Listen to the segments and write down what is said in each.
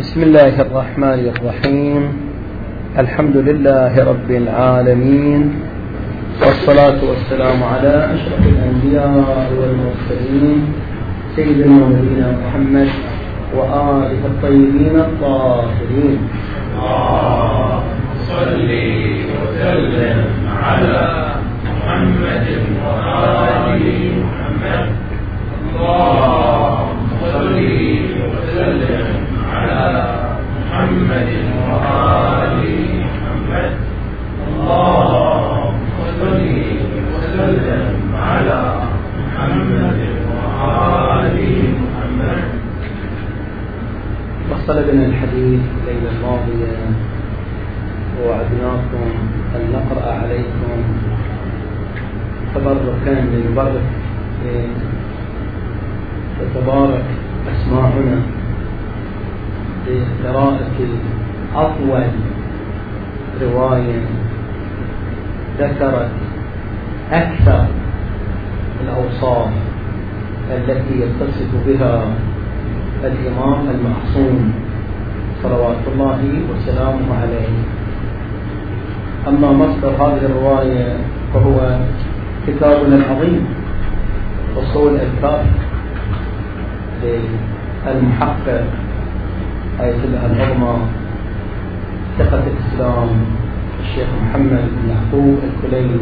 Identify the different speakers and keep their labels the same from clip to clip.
Speaker 1: بسم الله الرحمن الرحيم. الحمد لله رب العالمين، والصلاة والسلام على أشرف الأنبياء والمرسلين سيدنا ونبينا محمد وآله الطيبين الطاهرين.
Speaker 2: اللهم صل وسلم على محمد وآل محمد. اللهم صل وسلم على محمد وآل محمد. اللهم صل وسلم على محمد وآل محمد.
Speaker 1: وصل بنا الحديث الليلة الماضية ووعدناكم أن نقرأ عليكم تبركا لنبرك وتبارك أسماعنا لقراءة أطول رواية ذكرت أكثر الأوصاف التي يتصف بها الإمام المعصوم صلوات الله وسلامه عليه. أما مصدر هذه الرواية فهو كتابنا العظيم أصول الكافي للمحقق آية الله العظمى ثقة الإسلام الشيخ محمد بن يعقوب الكليني،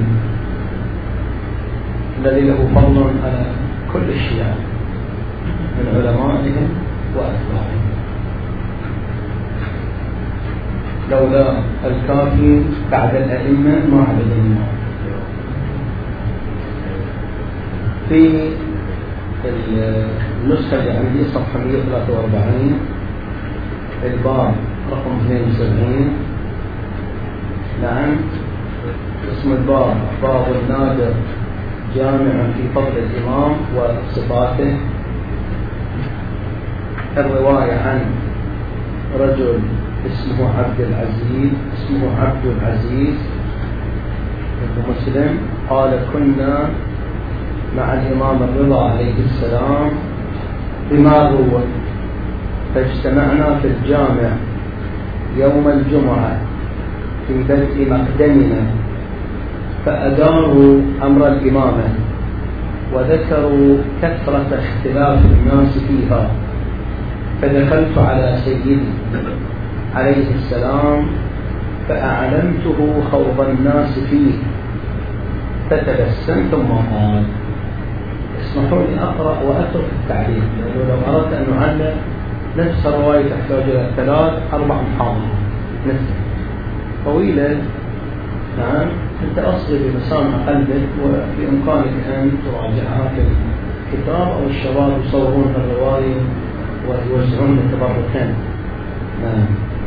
Speaker 1: الذي له فضل على كل الشيعة من علمائهم وأتباعهم. لولا الكافي بعد الأئمة ما عبدنا. في النسخة اللي عندي صفحة 143 الباب رقم 72. نعم، اسم الباب باب النادر جامع في فضل الإمام وصفاته. الرواية عن رجل اسمه عبد العزيز ابن مسلم قال: كنا مع الإمام الرضا عليه السلام بماروة، فاجتمعنا في الجامع يوم الجمعة في بدء مقدمنا، فأداروا أمر الإمامة وذكروا كثرة اختلاف الناس فيها، فدخلت على سيدي عليه السلام فأعلمته خوض الناس فيه، فتبسم ثم قال: اسمحوا لي أقرأ وأترك التعليق، لأنه لو أردت أن نعلق نفس الرواية تحتاج إلى 3-4 محاضرات نفسها طويلة. نعم، أنت أصغي بمسامع قلبك وبإمكانك أن تراجعها في الكتاب، أو الشباب يصورون الرواية ويوزعون التبركين. نعم.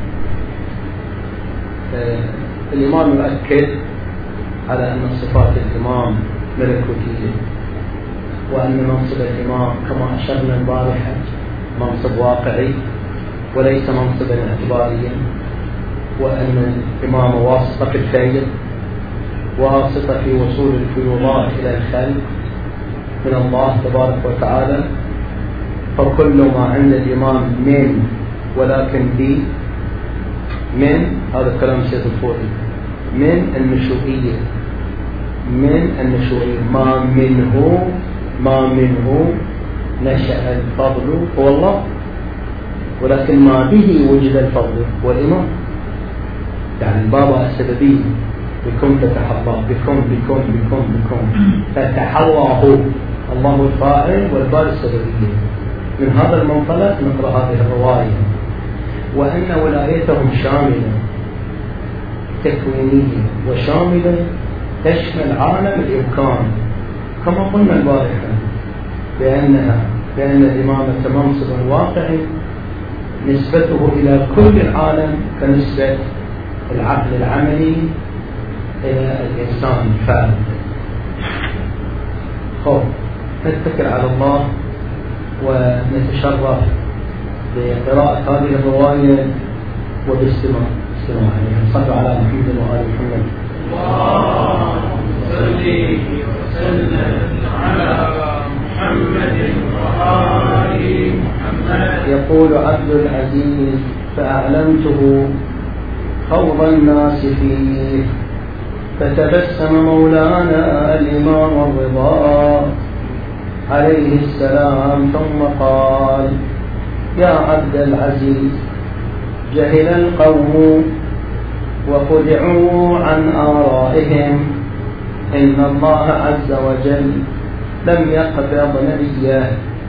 Speaker 1: الإمام يؤكد على أن صفات الإمام ملكوتية، وأن منصب الإمام كما أشرنا البارحة منصب واقعي وليس منصبا اعتباريا، وأن الإمام واسطة في الخير، واسطة في وصول الفيوضات إلى الخلق من الله تبارك وتعالى. فكل ما عند الإمام من ولكن بي من، هذا كلام سيد الفوري، من النشوئية ما منه نشأ الفضل هو الله، ولكن ما به وجد الفضل هو الإمام. يعني البابا السببية بكم تتحضر، بكم فتحواه الله الفاعل والباب السببية. من هذا المنطلق نقرأ هذه الرواية، وأن ولايتهم شاملة تكوينية وشاملة تشمل عالم الإمكان، كما قلنا البارحة بأن الإمامة منصب واقعي نسبته إلى كل العالم كنسبة العقل العملي إلى الإنسان الفارغ. نتكل على الله ونتشرف بقراءة هذه الرواية وبالاستماع عليها. صلوا على محمد وآل محمد.
Speaker 2: اللهم صل وسلم على محمد وآل محمد.
Speaker 1: يقول عبد العزيز فأعلمته خوض الناس فيه، فتبسم مولانا الإمام الرضا عليه السلام ثم قال: يا عبد العزيز، جهل القوم وخدعوا عن آرائهم، إن الله عز وجل لم يقبض نبيه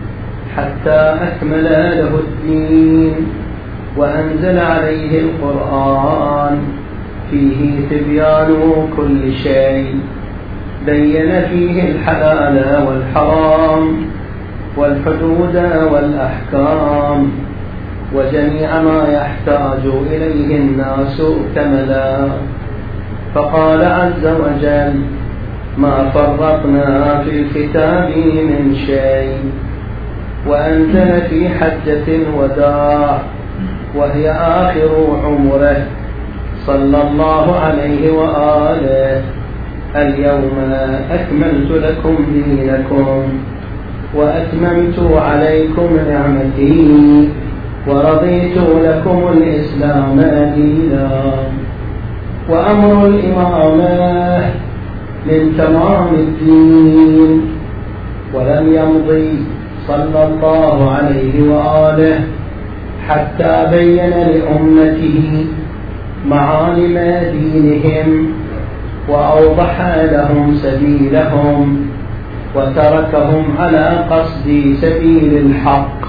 Speaker 1: حتى أكمل له الدين وأنزل عليه القرآن فيه تبيان كل شيء، بين فيه الحلال والحرام والحدود والأحكام وجميع ما يحتاج إليه الناس كملا. فقال عز وجل: ما فرطنا في الكتاب من شيء. وأنزل في حجة الوداع وهي آخر عمره صلى الله عليه وآله: اليوم أكملت لكم دينكم وأتممت عليكم نعمتي ورضيت لكم الإسلام دينا. وأمر الإمامة من تمام الدين. ولم يمضي صلى الله عليه وآله حتى بين لأمته معالم دينهم وأوضح لهم سبيلهم وتركهم على قصد سبيل الحق،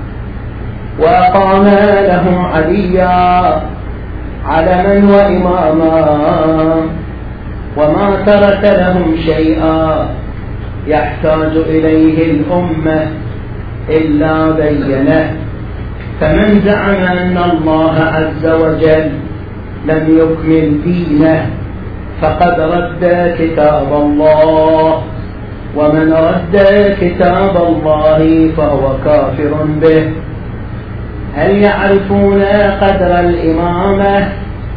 Speaker 1: وأقام لهم عليا علما وإماما، وما ترك لهم شيئا يحتاج إليه الأمة إلا بينه. فمن زعم أن الله عز وجل لم يكمل دينه فقد رد كتاب الله، ومن رد كتاب الله فهو كافر به. هل يعرفون قدر الإمامة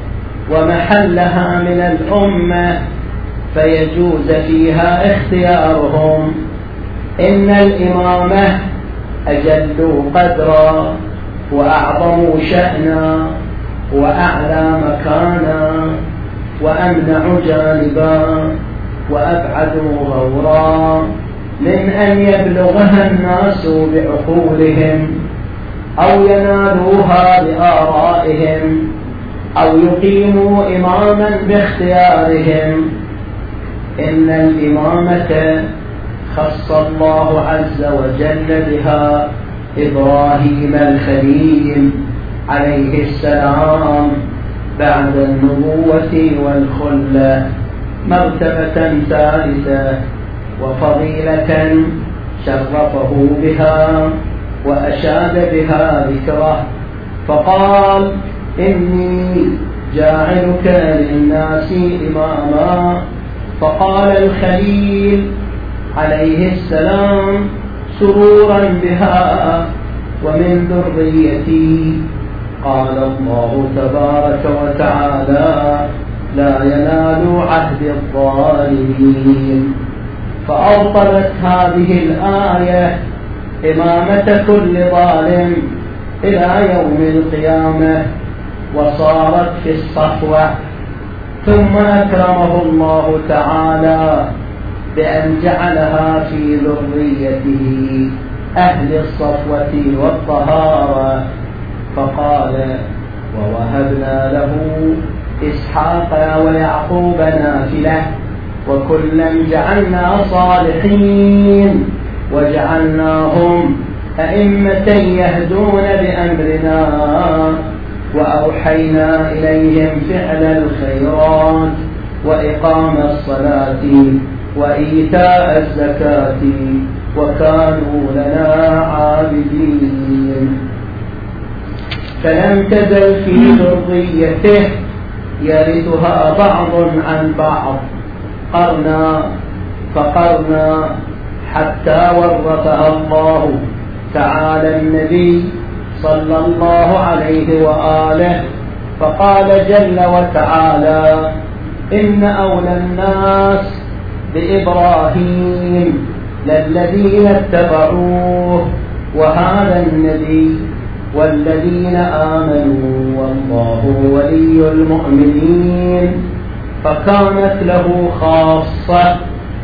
Speaker 1: ومحلها من الأمة فيجوز فيها اختيارهم؟ إن الإمامة أجل قدرا وأعظم شأنا وأعلى مكانا وأمنع جانبا وأبعد غورا من أن يبلغها الناس بعقولهم أو ينالوها بآرائهم أو يقيموا إماما باختيارهم. إن الإمامة خص الله عز وجل بها إبراهيم الخليل عليه السلام بعد النبوة والخلة مرتبة ثالثة وفضيلة شرفه بها وأشاد بها ذكره، فقال: إني جاعلك للناس إماما. فقال الخليل عليه السلام سرورا بها: ومن ذريتي. قال الله تبارك وتعالى: لا ينال عهد الظالمين. فأوصلت هذه الآية إمامة كل ظالم إلى يوم القيامة، وصارت في الصفوة. ثم أكرمه الله تعالى بأن جعلها في ذريته أهل الصفوة والطهارة، فقال: ووهبنا له إسحاق ويعقوب نافلة وكلا جعلنا صالحين وجعلناهم أئمة يهدون بأمرنا وأوحينا إليهم فعل الخيرات وإقام الصلاة وإيتاء الزكاة وكانوا لنا عابدين. فلم تزل في ذريته يرثها بعض عن بعض قرنا فقرنا حتى ورثها الله تعالى النبي صلى الله عليه وآله، فقال جل وتعالى: إن أولى الناس بإبراهيم للذين اتبعوه وهذا النبي والذين آمنوا والله ولي المؤمنين، فكانت له خاصة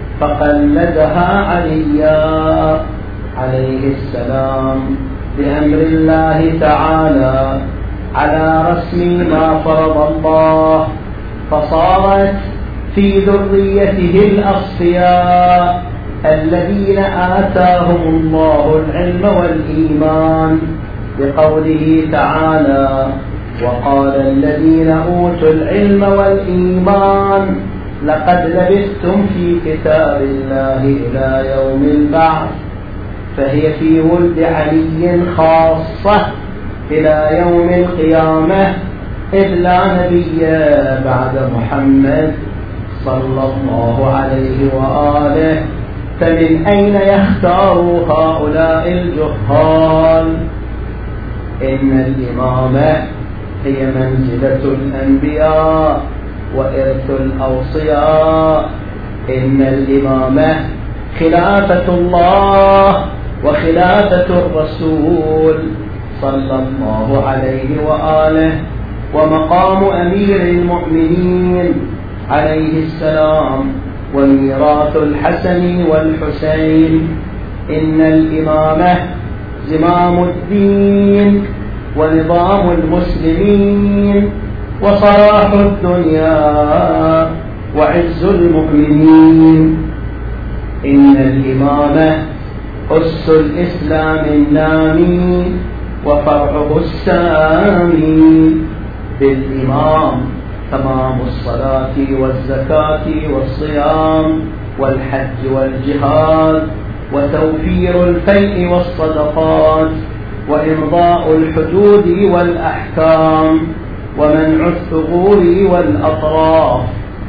Speaker 1: فقلدها عليا عليه السلام بأمر الله تعالى على رسم ما فرض الله، فصارت في ذريته الأصفياء الذين آتاهم الله العلم والإيمان، بقوله تعالى: وقال الذين أوتوا العلم والإيمان لقد لبثتم في كتاب الله إلى يوم البعث. فهي في ولد علي خاصة إلى يوم القيامة، إذ لا نبي بعد محمد صلى الله عليه وآله، فمن أين يختار هؤلاء الجهال؟ إن الإمامة هي منزلة الأنبياء وإرث الأوصياء. إن الإمامة خلافة الله وخلافة الرسول صلى الله عليه وآله، ومقام أمير المؤمنين عليه السلام، وميراث الحسن والحسين. إن الإمامة زمام الدين ونظام المسلمين وصلاح الدنيا وعز المؤمنين. إن الإمامة أس الإسلام النامي وفرعه السامي. بالإمام تمام الصلاة والزكاة والصيام والحج والجهاد، وتوفير الفيء والصدقات، وإمضاء الحدود والأحكام، ومنع الثغور والأطراف.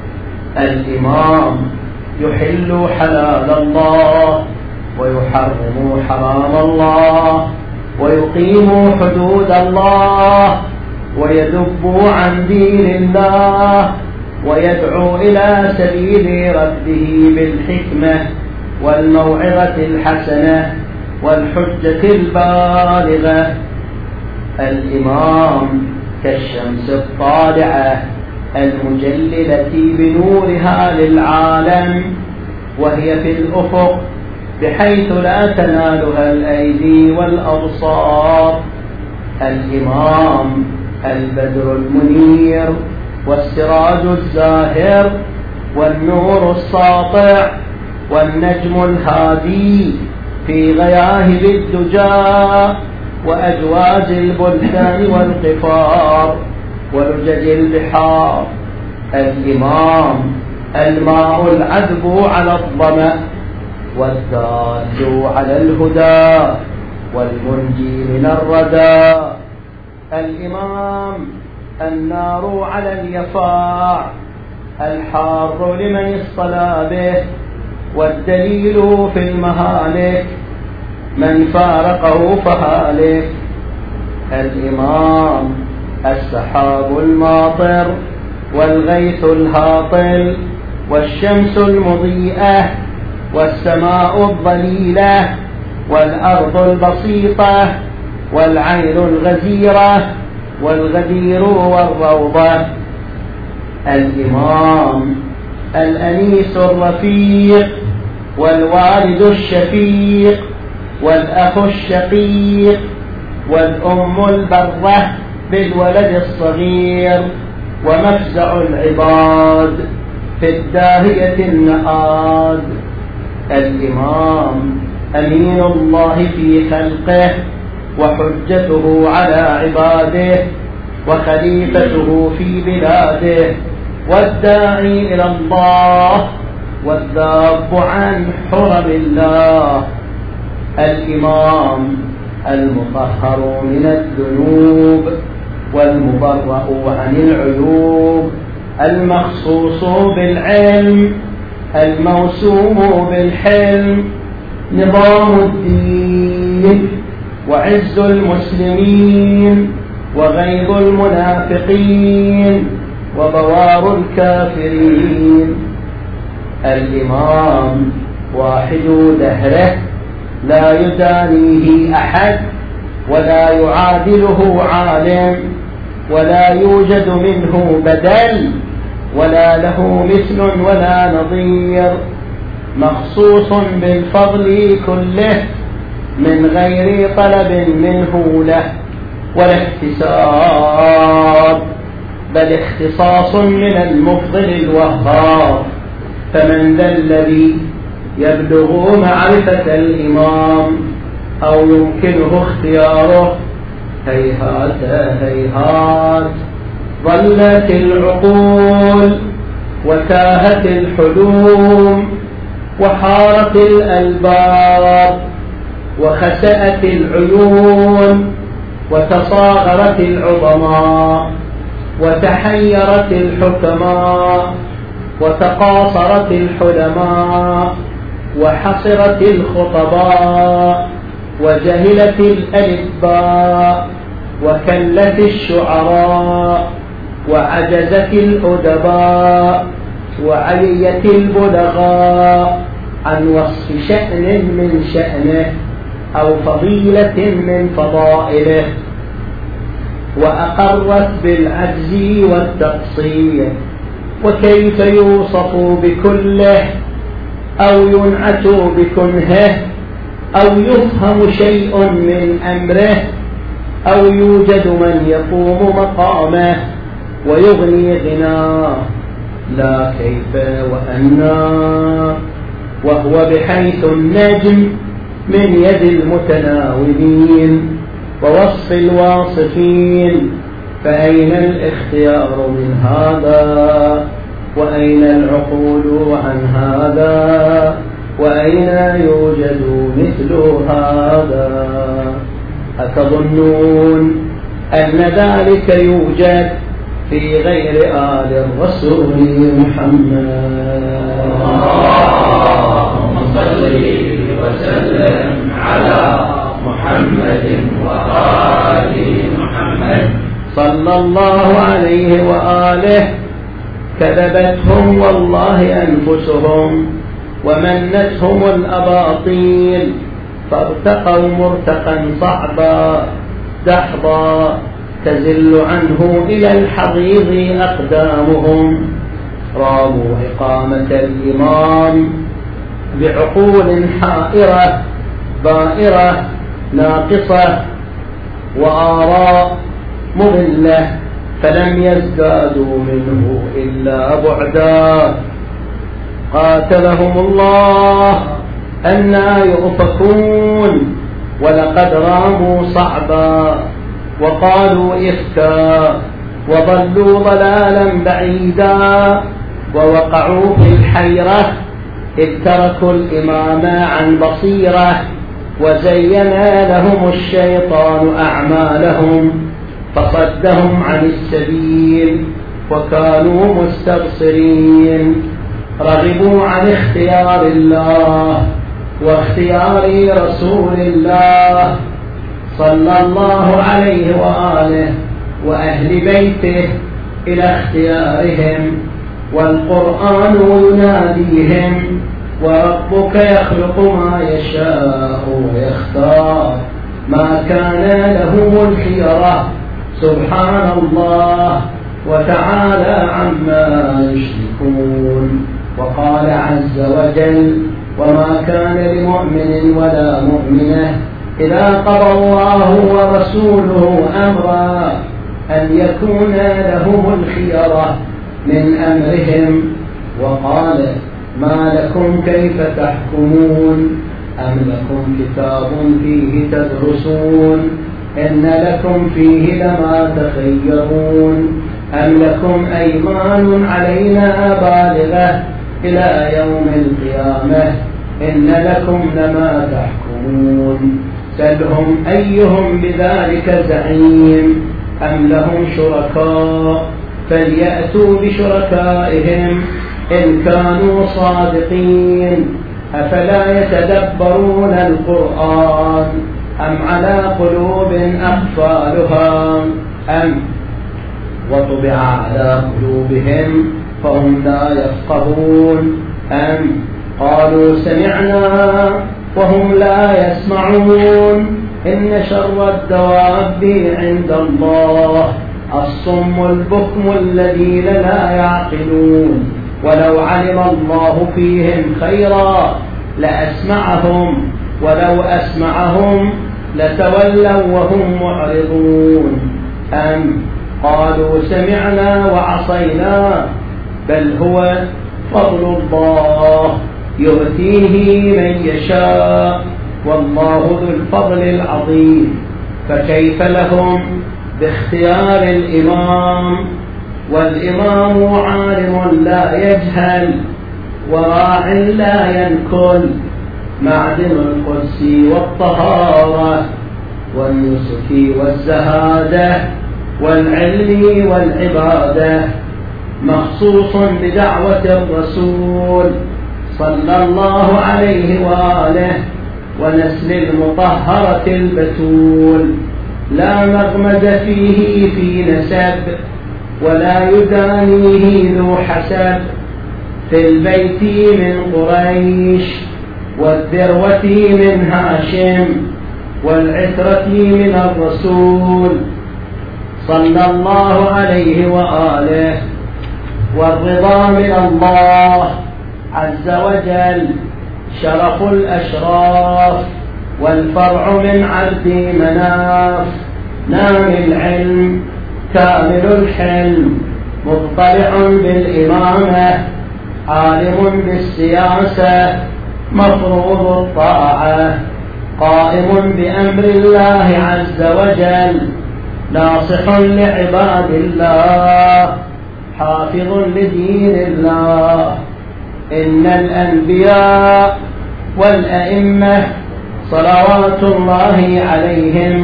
Speaker 1: الإمام يحل حلال الله ويحرم حرام الله، ويقيم حدود الله، ويدب عن دين الله، ويدعو إلى سبيل ربه بالحكمة والموعظة الحسنة والحجة البالغة. الإمام كالشمس الطالعة المجللة بنورها للعالم، وهي في الأفق بحيث لا تنالها الأيدي والأبصار. الإمام البدر المنير والسراج الزاهر والنور الساطع والنجم الهادي في غياهب الدجى وأجواز البلدان والقفار ولجج البحار. الإمام الماء العذب على الظمأ والدال على الهدى والمنجي من الردى. الإمام النار على اليفاع الحار لمن اصطلى به، والدليل في المهالك من فارقه فهالك. الإمام السحاب الماطر والغيث الهاطل والشمس المضيئة والسماء الظليلة والأرض البسيطة والعين الغزيرة والغدير والروضة. الإمام الأنيس الرفيق والوالد الشفيق والأخ الشقيق والأم البرة بالولد الصغير، ومفزع العباد في الداهية النآد. الإمام أمين الله في خلقه وحجته على عباده وخليفته في بلاده، والداعي إلى الله والذاب عن حرم الله. الإمام المطهر من الذنوب والمبرأ عن العيوب، المخصوص بالعلم الموسوم بالحلم، نظام الدين وعز المسلمين وغيظ المنافقين وبوار الكافرين. الإمام واحد دهره لا يدانيه أحد، ولا يعادله عالم ولا يوجد منه بدل ولا له مثل ولا نظير، مخصوص بالفضل كله من غير طلب منه له ولا اكتساب، بل اختصاص من المفضل الوهاب. فمن ذا الذي يبلغ معرفة الإمام أو يمكنه اختياره؟ هيهات هيهات، ضلت العقول وتاهت الحلوم وحارت الألباب وخسأت العيون وتصاغرت العظماء وتحيرت الحكماء وتقاصرت الحلماء وحصرت الخطباء وجهلت الألباء وكلت الشعراء وعجزت الأدباء وعليت البلغاء عن وصف شأن من شأنه أو فضيلة من فضائله، وأقرت بالعجز والتقصير. وكيف يوصف بكله أو ينعت بكنهه أو يفهم شيء من أمره أو يوجد من يقوم مقامه ويغني غناه؟ لا كيف وأنا، وهو بحيث النجم من يد المتناولين ووصف الواصفين. فأين الاختيار من هذا؟ وأين العقول عن هذا؟ وأين يوجد مثل هذا؟ أتظنون أن ذلك يوجد في غير آل الرسول محمد؟
Speaker 2: اللهم صل وسلم على محمد وآل محمد
Speaker 1: صلى الله عليه وآله. كذبتهم والله أنفسهم ومنتهم الأباطيل، فارتقوا مرتقا صعبا دحضا تزل عنه إلى الحضيض أقدامهم. راموا إقامة الإمام بعقول حائرة بائرة ناقصة وآراء مضلة، فلم يزدادوا منه إلا بعدا. قاتلهم الله أنى يؤفكون، ولقد راموا صعبا وقالوا إفكا وضلوا ضلالا بعيدا ووقعوا في الحيرة، إذ تركوا الإمام عن بصيرة وزين لهم الشيطان أعمالهم فصدهم عن السبيل وكانوا مستبصرين. رغبوا عن اختيار الله واختيار رسول الله صلى الله عليه وآله وأهل بيته إلى اختيارهم، والقرآن يناديهم وربك يخلق ما يشاء ويختار ما كان لهم الخيرة سبحان الله وتعالى عما يشركون. وقال عز وجل: وما كان لمؤمن ولا مؤمنة إذا قضى الله ورسوله أمرا أن يكون لهم الخيرة من أمرهم. وقال: ما لكم كيف تحكمون أم لكم كتاب فيه تدرسون إن لكم فيه لما تخيرون أم لكم أيمان علينا بالغة إلى يوم القيامة إن لكم لما تحكمون. سلهم أيهم بذلك زعيم أم لهم شركاء فليأتوا بشركائهم إن كانوا صادقين. أفلا يتدبرون القرآن أم على قلوب أقفالها أم وطبع على قلوبهم فهم لا يفقهون أم قالوا سمعنا وهم لا يسمعون. إن شر الدواب عند الله الصم البكم الذين لا يعقلون ولو علم الله فيهم خيرا لأسمعهم ولو أسمعهم لتولوا وهم معرضون أم قالوا سمعنا وعصينا بل هو فضل الله يؤتيه من يشاء والله ذو الفضل العظيم. فكيف لهم باختيار الإمام والإمام عالم لا يجهل وراع لا ينكل معدن القدس والطهارة والنسك والزهادة والعلم والعبادة مخصوص بدعوة الرسول صلى الله عليه وآله ونسل المطهرة البتول لا مغمد فيه في نسب ولا يدانيه ذو حسب في البيت من قريش والذروة من هاشم والعترة من الرسول صلى الله عليه وآله والرضا من الله عز وجل شرف الأشراف والفرع من عبد مناف نام العلم كامل الحلم مطلع بالإمامة عالم بالسياسة مفروض الطاعة قائم بأمر الله عز وجل ناصح لعباد الله حافظ لدين الله. إن الأنبياء والأئمة صلوات الله عليهم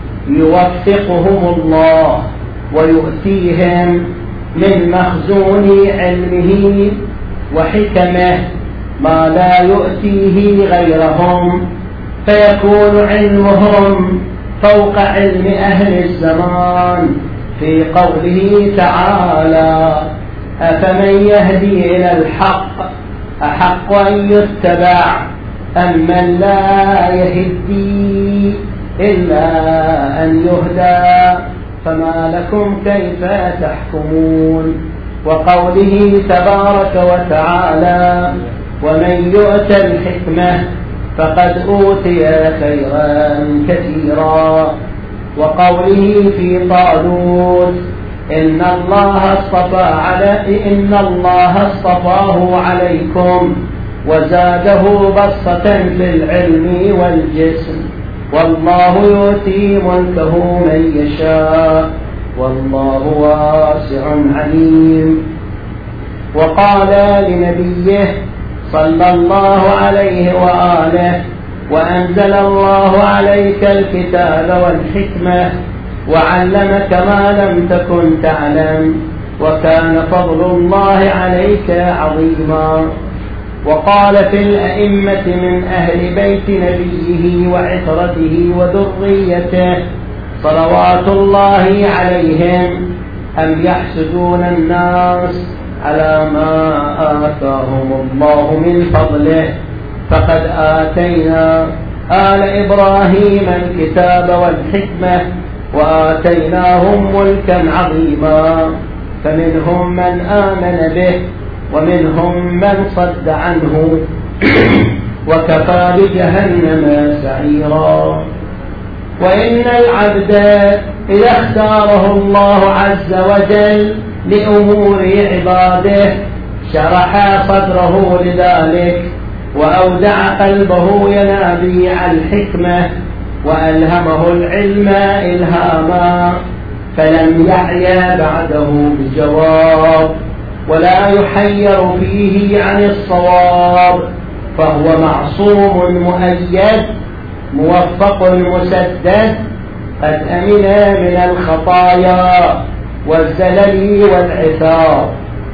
Speaker 1: يوفقهم الله ويؤتيهم من مخزون علمه وحكمه ما لا يؤتيه غيرهم فيكون علمهم فوق علم أهل الزمان في قوله تعالى أفمن يهدي إلى الحق أحق أن يتبع أم من لا يهدي إلا أن يهدى فما لكم كيف تحكمون. وقوله تبارك وتعالى ومن يؤت الحكمة فقد أوتي خيرا كثيرا. وقوله في طالوت إن الله اصطفاه عليكم وزاده بسطة في العلم والجسم والله يؤتي ملكه من يشاء والله واسع عليم. وقال لنبيه صلى الله عليه وآله وأنزل الله عليك الكتاب والحكمة وعلمك ما لم تكن تعلم وكان فضل الله عليك عظيما. وقال في الأئمة من أهل بيت نبيه وعترته وذريته صلوات الله عليهم أم يحسدون الناس على ما آتاهم الله من فضله فقد آتينا آل إبراهيم الكتاب والحكمة وآتيناهم ملكا عظيما فمنهم من آمن به ومنهم من صد عنه وكفى بجهنم سعيرا. وإن العبد إذا اختاره الله عز وجل لأمور عباده شرح صدره لذلك وأودع قلبه ينابيع الحكمة وألهمه العلم إلهاما فلم يعي بعده بجواب ولا يحير فيه عن الصواب فهو معصوم مؤيد موفق مسدد قد أمن من الخطايا والزلل والعثار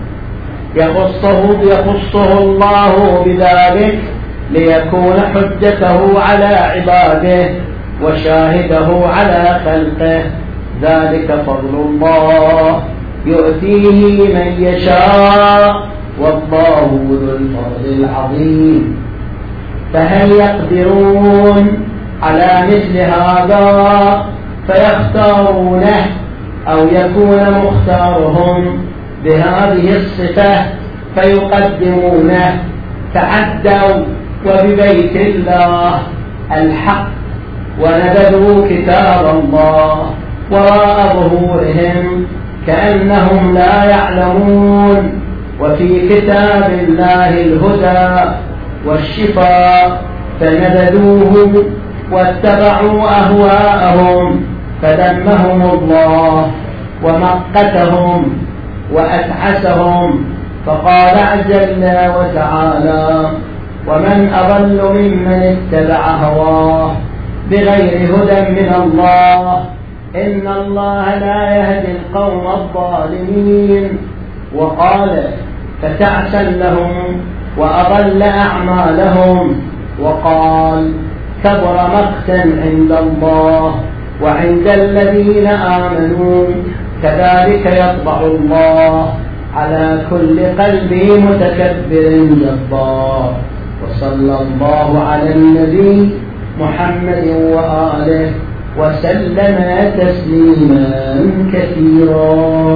Speaker 1: يخصه الله بذلك ليكون حجته على عباده وشاهده على خلقه ذلك فضل الله يؤتيه من يشاء والله ذو الفضل العظيم. فهل يقدرون
Speaker 3: على مثل هذا فيختارونه أو يكون مختارهم بهذه الصفة فيقدمونه، تعدوا وببيت الله الحق ونبذوا كتاب الله وراء ظهورهم كأنهم لا يعلمون، وفي كتاب الله الهدى والشفاء فنبذوه واتبعوا أهواءهم فذمهم الله ومقتهم وأتعسهم، فقال جل وتعالى: ومن أضل ممن اتبع هواه بغير هدى من الله إن الله لا يهدي القوم الظالمين. وقال: فتعسا لهم وأضل أعمالهم. وقال: كبر مقتا عند الله وعند الذين آمنوا كذلك يطبع الله على كل قلب متكبر جبار. وصلى الله على النبي محمد وآله وسلم تسليما كثيرا.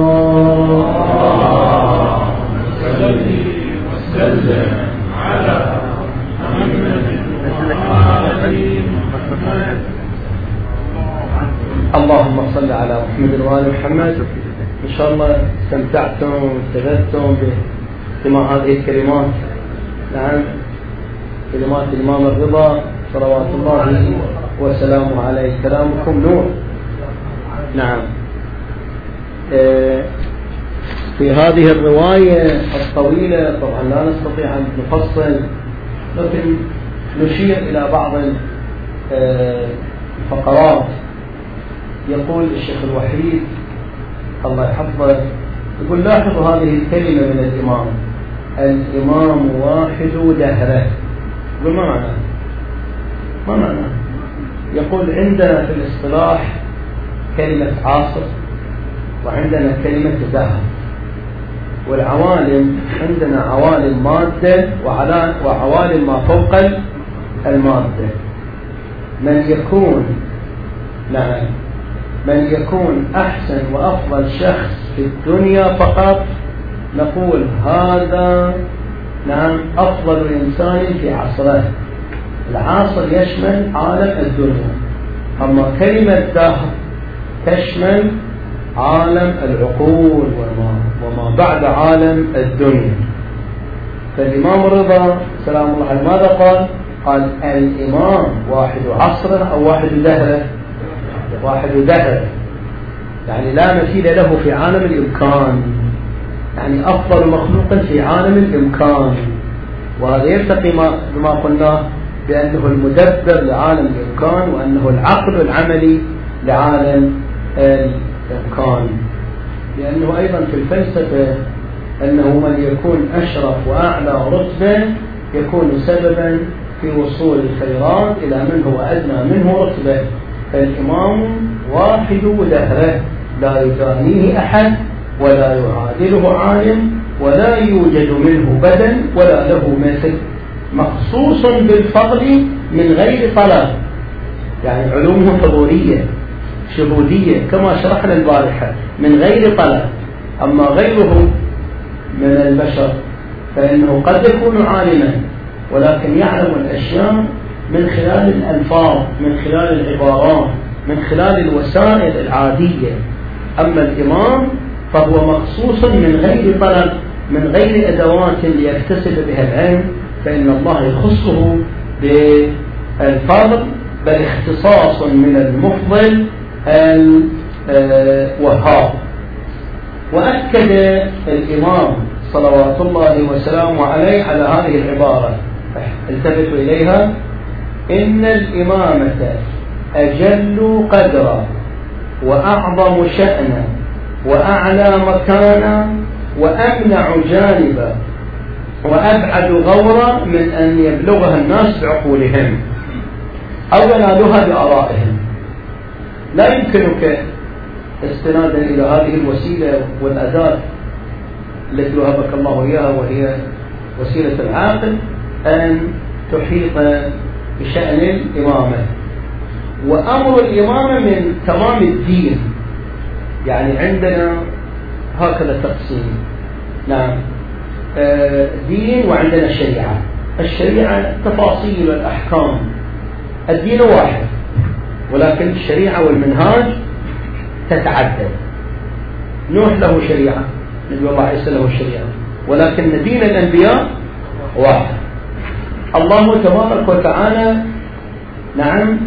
Speaker 2: وسلم على محمد وآله محمد.
Speaker 1: اللهم صل على محمد وآل محمد. إن شاء الله استمتعتم واستفدتم باستماع هذه الكلمات. نعم، كلمات الإمام الرضا صلوات الله وسلامه عليه. كلامكم نور. نعم. في هذه الرواية الطويلة طبعا لا نستطيع أن نفصل، لكن نشير إلى بعض الفقرات. يقول الشيخ الوحيد الله يحفظه، يقول: لاحظوا هذه الكلمة من الإمام: الإمام واحد دهره. يقول: ما معناه؟ ما معناه؟ يقول: عندنا في الاصطلاح كلمة عاصر، وعندنا كلمة دهر، والعوالم عندنا عوالم مادة وعوالم ما فوق المادة. من يكون أحسن وأفضل شخص في الدنيا فقط نقول هذا أفضل إنسان في عصره. العاصر يشمل عالم الدنيا، أما كلمة دهر تشمل عالم العقول وما بعد عالم الدنيا. فالإمام الرضا سلام الله عليه ماذا قال؟ قال: الإمام واحد عصره أو واحد دهره. واحد دهره يعني لا مثيل له في عالم الإمكان، يعني أفضل مخلوق في عالم الإمكان. وهذا يرتقي بما قلناه بأنه المدبر لعالم الإمكان، وأنه العقل العملي لعالم الإمكان. لأنه أيضا في الفلسفة أنه من يكون أشرف وأعلى رتبة يكون سببا في وصول الخيرات إلى من هو أدنى منه رتبة. فالإمام واحد دهره لا يدانيه أحد ولا يعادله عالم ولا يوجد منه بدل ولا له مثل، مخصوص بالفضل من غير طلب، يعني علومه حضورية شهودية كما شرحنا البارحة من غير طلب. أما غيره من البشر فإنه قد يكون عالما ولكن يعلم الأشياء من خلال الألفاظ، من خلال العبارات، من خلال الوسائل العادية. أما الإمام فهو مخصوص من غير طلب، من غير أدوات ليكتسب بها العلم، فإن الله يخصه بالفضل، بل اختصاص من المفضل الوهاب. وأكد الإمام صلوات الله وسلامه عليه على هذه العبارة، التفتوا إليها: إن الإمامة أجل قدرا وأعظم شأنا وأعلى مكانا وأمنع جانبا وأبعد غورا من أن يبلغها الناس بعقولهم أو ينالها بآرائهم. لا يمكنك استنادا إلى هذه الوسيلة والأداة التي وهبك الله إياها وهي وسيلة العاقل أن تحيط بشأن الإمامة.
Speaker 3: وأمر الإمامة من تمام الدين. يعني عندنا هكذا تقسيم. نعم، دين وعندنا شريعة. الشريعة تفاصيل الأحكام، الدين واحد ولكن الشريعة والمنهاج تتعدد. نوح له شريعة، نبي الله عيسى له شريعة، ولكن دين الأنبياء واحد. الله تبارك وتعالى نعم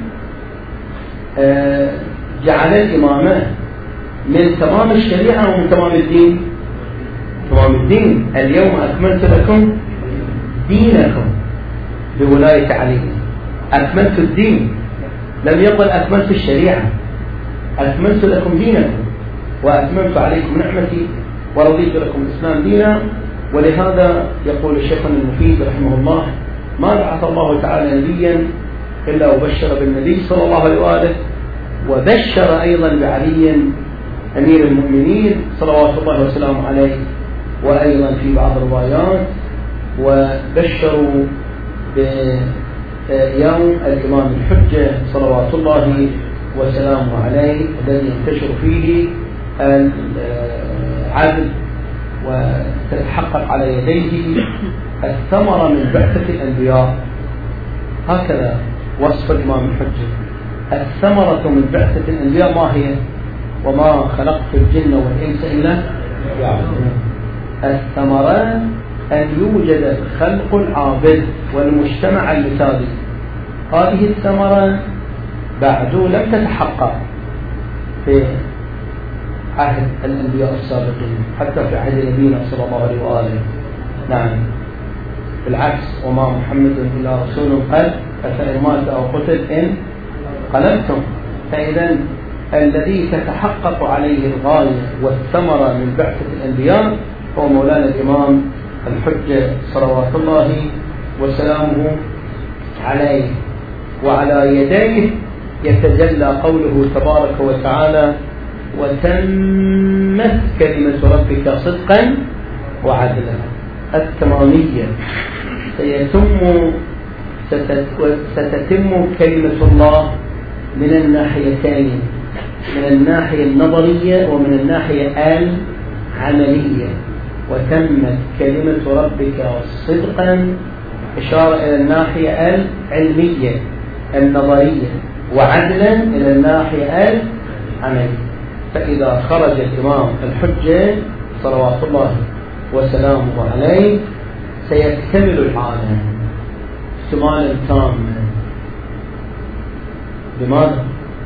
Speaker 3: جعل الإمامة من تمام الشريعة ومن تمام الدين. تمام الدين، اليوم أكملت لكم دينكم بولاية علي. أكملت الدين، لم يقل أكملت الشريعة، أكملت لكم دينكم وأتممت عليكم نعمتي ورضيت لكم الإسلام دينا. ولهذا يقول شيخنا المفيد رحمه الله: ما بعث الله تعالى نبيا إلا وبشر بالنبي صلى الله عليه وآله، وبشر أيضا بعلي أمير المؤمنين صلوات الله وسلامه عليه، وأيضا في بعض الروايات وبشروا بيوم الإمام الحجة صلوات الله وسلامه عليه الذي ينتشر فيه العدل وتتحقق على يديه الثمرة من بعثة الأنبياء. هكذا وصف الإمام الحجة: الثمرة من بعثة الأنبياء ما هي؟ وما خلقت الجن والإنس إلا ليعبدون. الثمرة أن يوجد الخلق العابد والمجتمع المثالي. هذه الثمرة بعد لم تتحقق في عهد الأنبياء السابقين، حتى في عهد نبينا صلى الله عليه وآله. نعم، بالعكس: وما محمد إلا رسول قد أفإن مات أو قتل إن قلبتم. فإذا الذي تتحقق عليه الغاية والثمرة من بعثة الأنبياء هو مولانا الإمام الحجة صلوات الله وسلامه عليه، وعلى يديه يتجلى قوله تبارك وتعالى: وتمت كلمة ربك صدقا وعدلا. التمامية ستتم كلمة الله من الناحيتين، من الناحية النظرية ومن الناحية العملية. وتمت كلمة ربك صدقا إشارة إلى الناحية العلمية النظرية، وعدلا إلى الناحية العملية. فإذا خرج الإمام الحجة صلوات الله وسلامه عليه سيكتمل العالم اكتمالا تاما. لماذا؟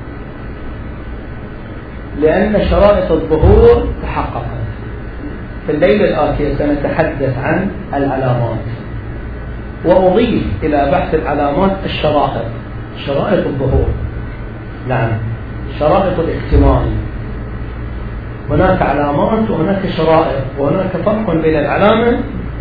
Speaker 3: لأن شرائط الظهور تحققت. في الليلة الآتية سنتحدث عن العلامات، وأضيف إلى بحث العلامات الشرائط، شرائط الظهور. نعم، شرائط الاكتمال. هناك علامات وهناك شرائط، وهناك فرق بين العلامة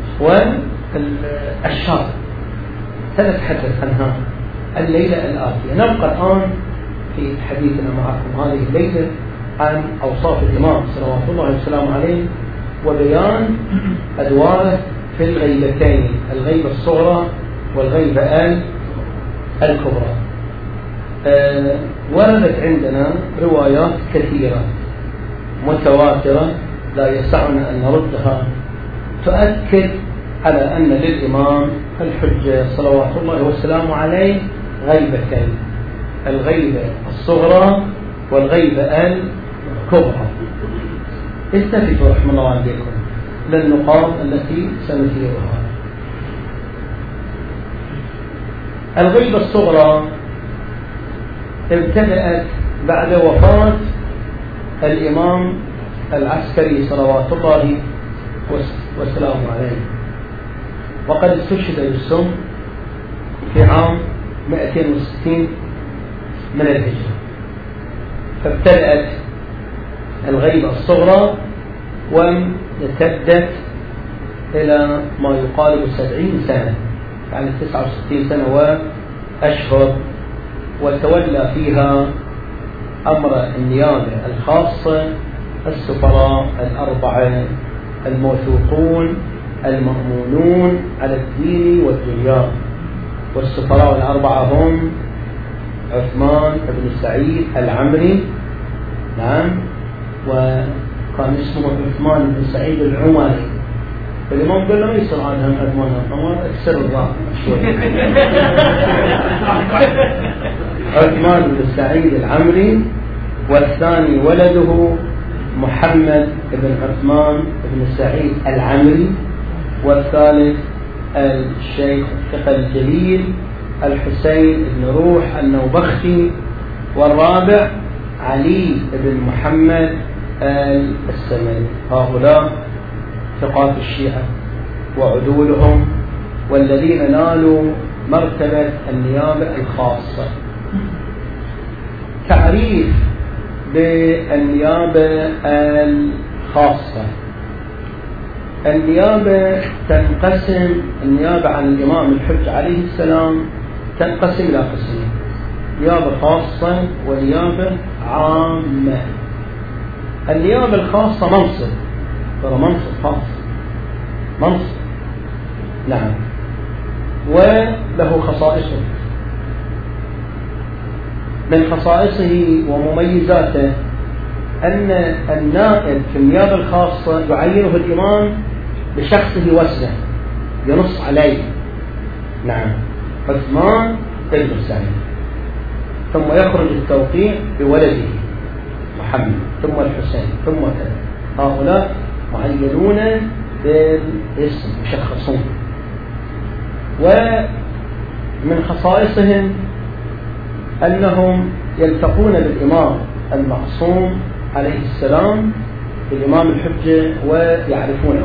Speaker 3: والشرط. سنتحدث عنها الليلة الآتية. نبقى الآن في حديثنا معكم هذه الليلة عن أوصاف الإمام صلوات الله وسلامه عليه وبيان أدواره في الغيبتين، الغيبة الصغرى والغيبة الكبرى. وردت عندنا روايات كثيرة متواترة لا يسعنا أن نردها تؤكد على أن للإمام الحجة صلوات الله وسلامه عليه غيبتين، الغيبة الصغرى والغيبة الكبرى. التفتوا رحمه الله عليكم للنقاط التي سنثيرها. الغيبة الصغرى ابتدأت بعد وفاة الإمام العسكري صلوات الله وسلامه عليه، وقد استشهد بالسم في عام 260 من الهجرة. فابتدأت الغيبة الصغرى وامتدت إلى ما يقارب 70 سنة، يعني 69 سنة وأشهر، وتولى فيها أمر النيابة الخاصة السفراء الأربعة الموثوقون المأمونون على الدين والدنيا. والسفراء الأربعة هم عثمان بن سعيد العمري. نعم. وكان اسمه عثمان بن سعيد العمري. فالإمام قال له ما يصير هذا هم عثمان اكسر الراء شوي. عثمان بن سعيد العمري، والثاني ولده محمد بن عثمان بن سعيد العمري، والثالث الشيخ الثقة الجليل الحسين بن روح النوبختي، والرابع علي بن محمد السمري. هؤلاء ثقات الشيعة وعدولهم، والذين نالوا مرتبة النيابة الخاصة. تعريف بالنيابة الخاصة: النيابة تنقسم، النيابة عن الإمام الحجة عليه السلام تنقسم إلى قسمين: نيابة خاصة ونيابة عامة. النيابة الخاصة منصب، ترى منصب خاص، منصب. نعم. وله خصائصه. من خصائصه ومميزاته أن النائب في النيابة الخاصة يعينه الإمام بشخصه واسمه، ينص عليه. نعم. عثمان بن سعيد، ثم يخرج التوقيع بولده محمد، ثم الحسين، ثم كذا. هؤلاء معينون بالاسم، مشخصون. ومن خصائصهم أنهم يلتقون بالإمام المعصوم عليه السلام، الإمام الحجة، ويعرفونه.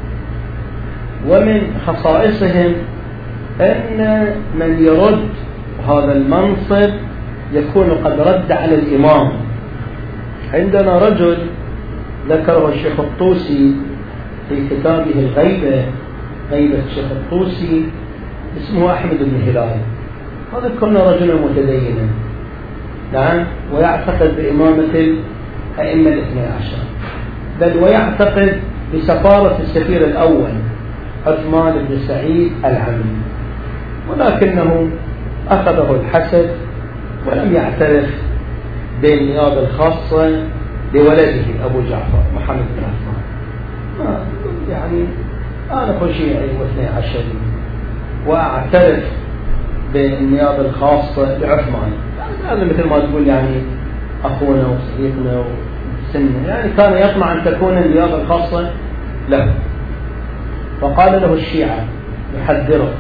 Speaker 3: ومن خصائصهم أن من يرد هذا المنصب يكون قد رد على الإمام. عندنا رجل ذكره الشيخ الطوسي في كتابه الغيبة، غيبة الشيخ الطوسي، اسمه أحمد بن هلال. هذا كان رجلا متدينا، نعم، ويعتقد بإمامة الأئمة الاثني عشر، بل ويعتقد بسفارة السفير الأول عثمان بن سعيد العمري، ولكنه أخذه الحسد ولم يعترف بالنيابة الخاصة لولده أبو جعفر محمد بن عثمان. يعني أنا شيعي واثني عشري وأعترف بالنيابة الخاصة لعثمان، هذا مثل ما تقول يعني أخونا وصديقنا وسنة، يعني كان يطمع أن تكون النيابة الخاصة له. فقال له الشيعة: نحذرك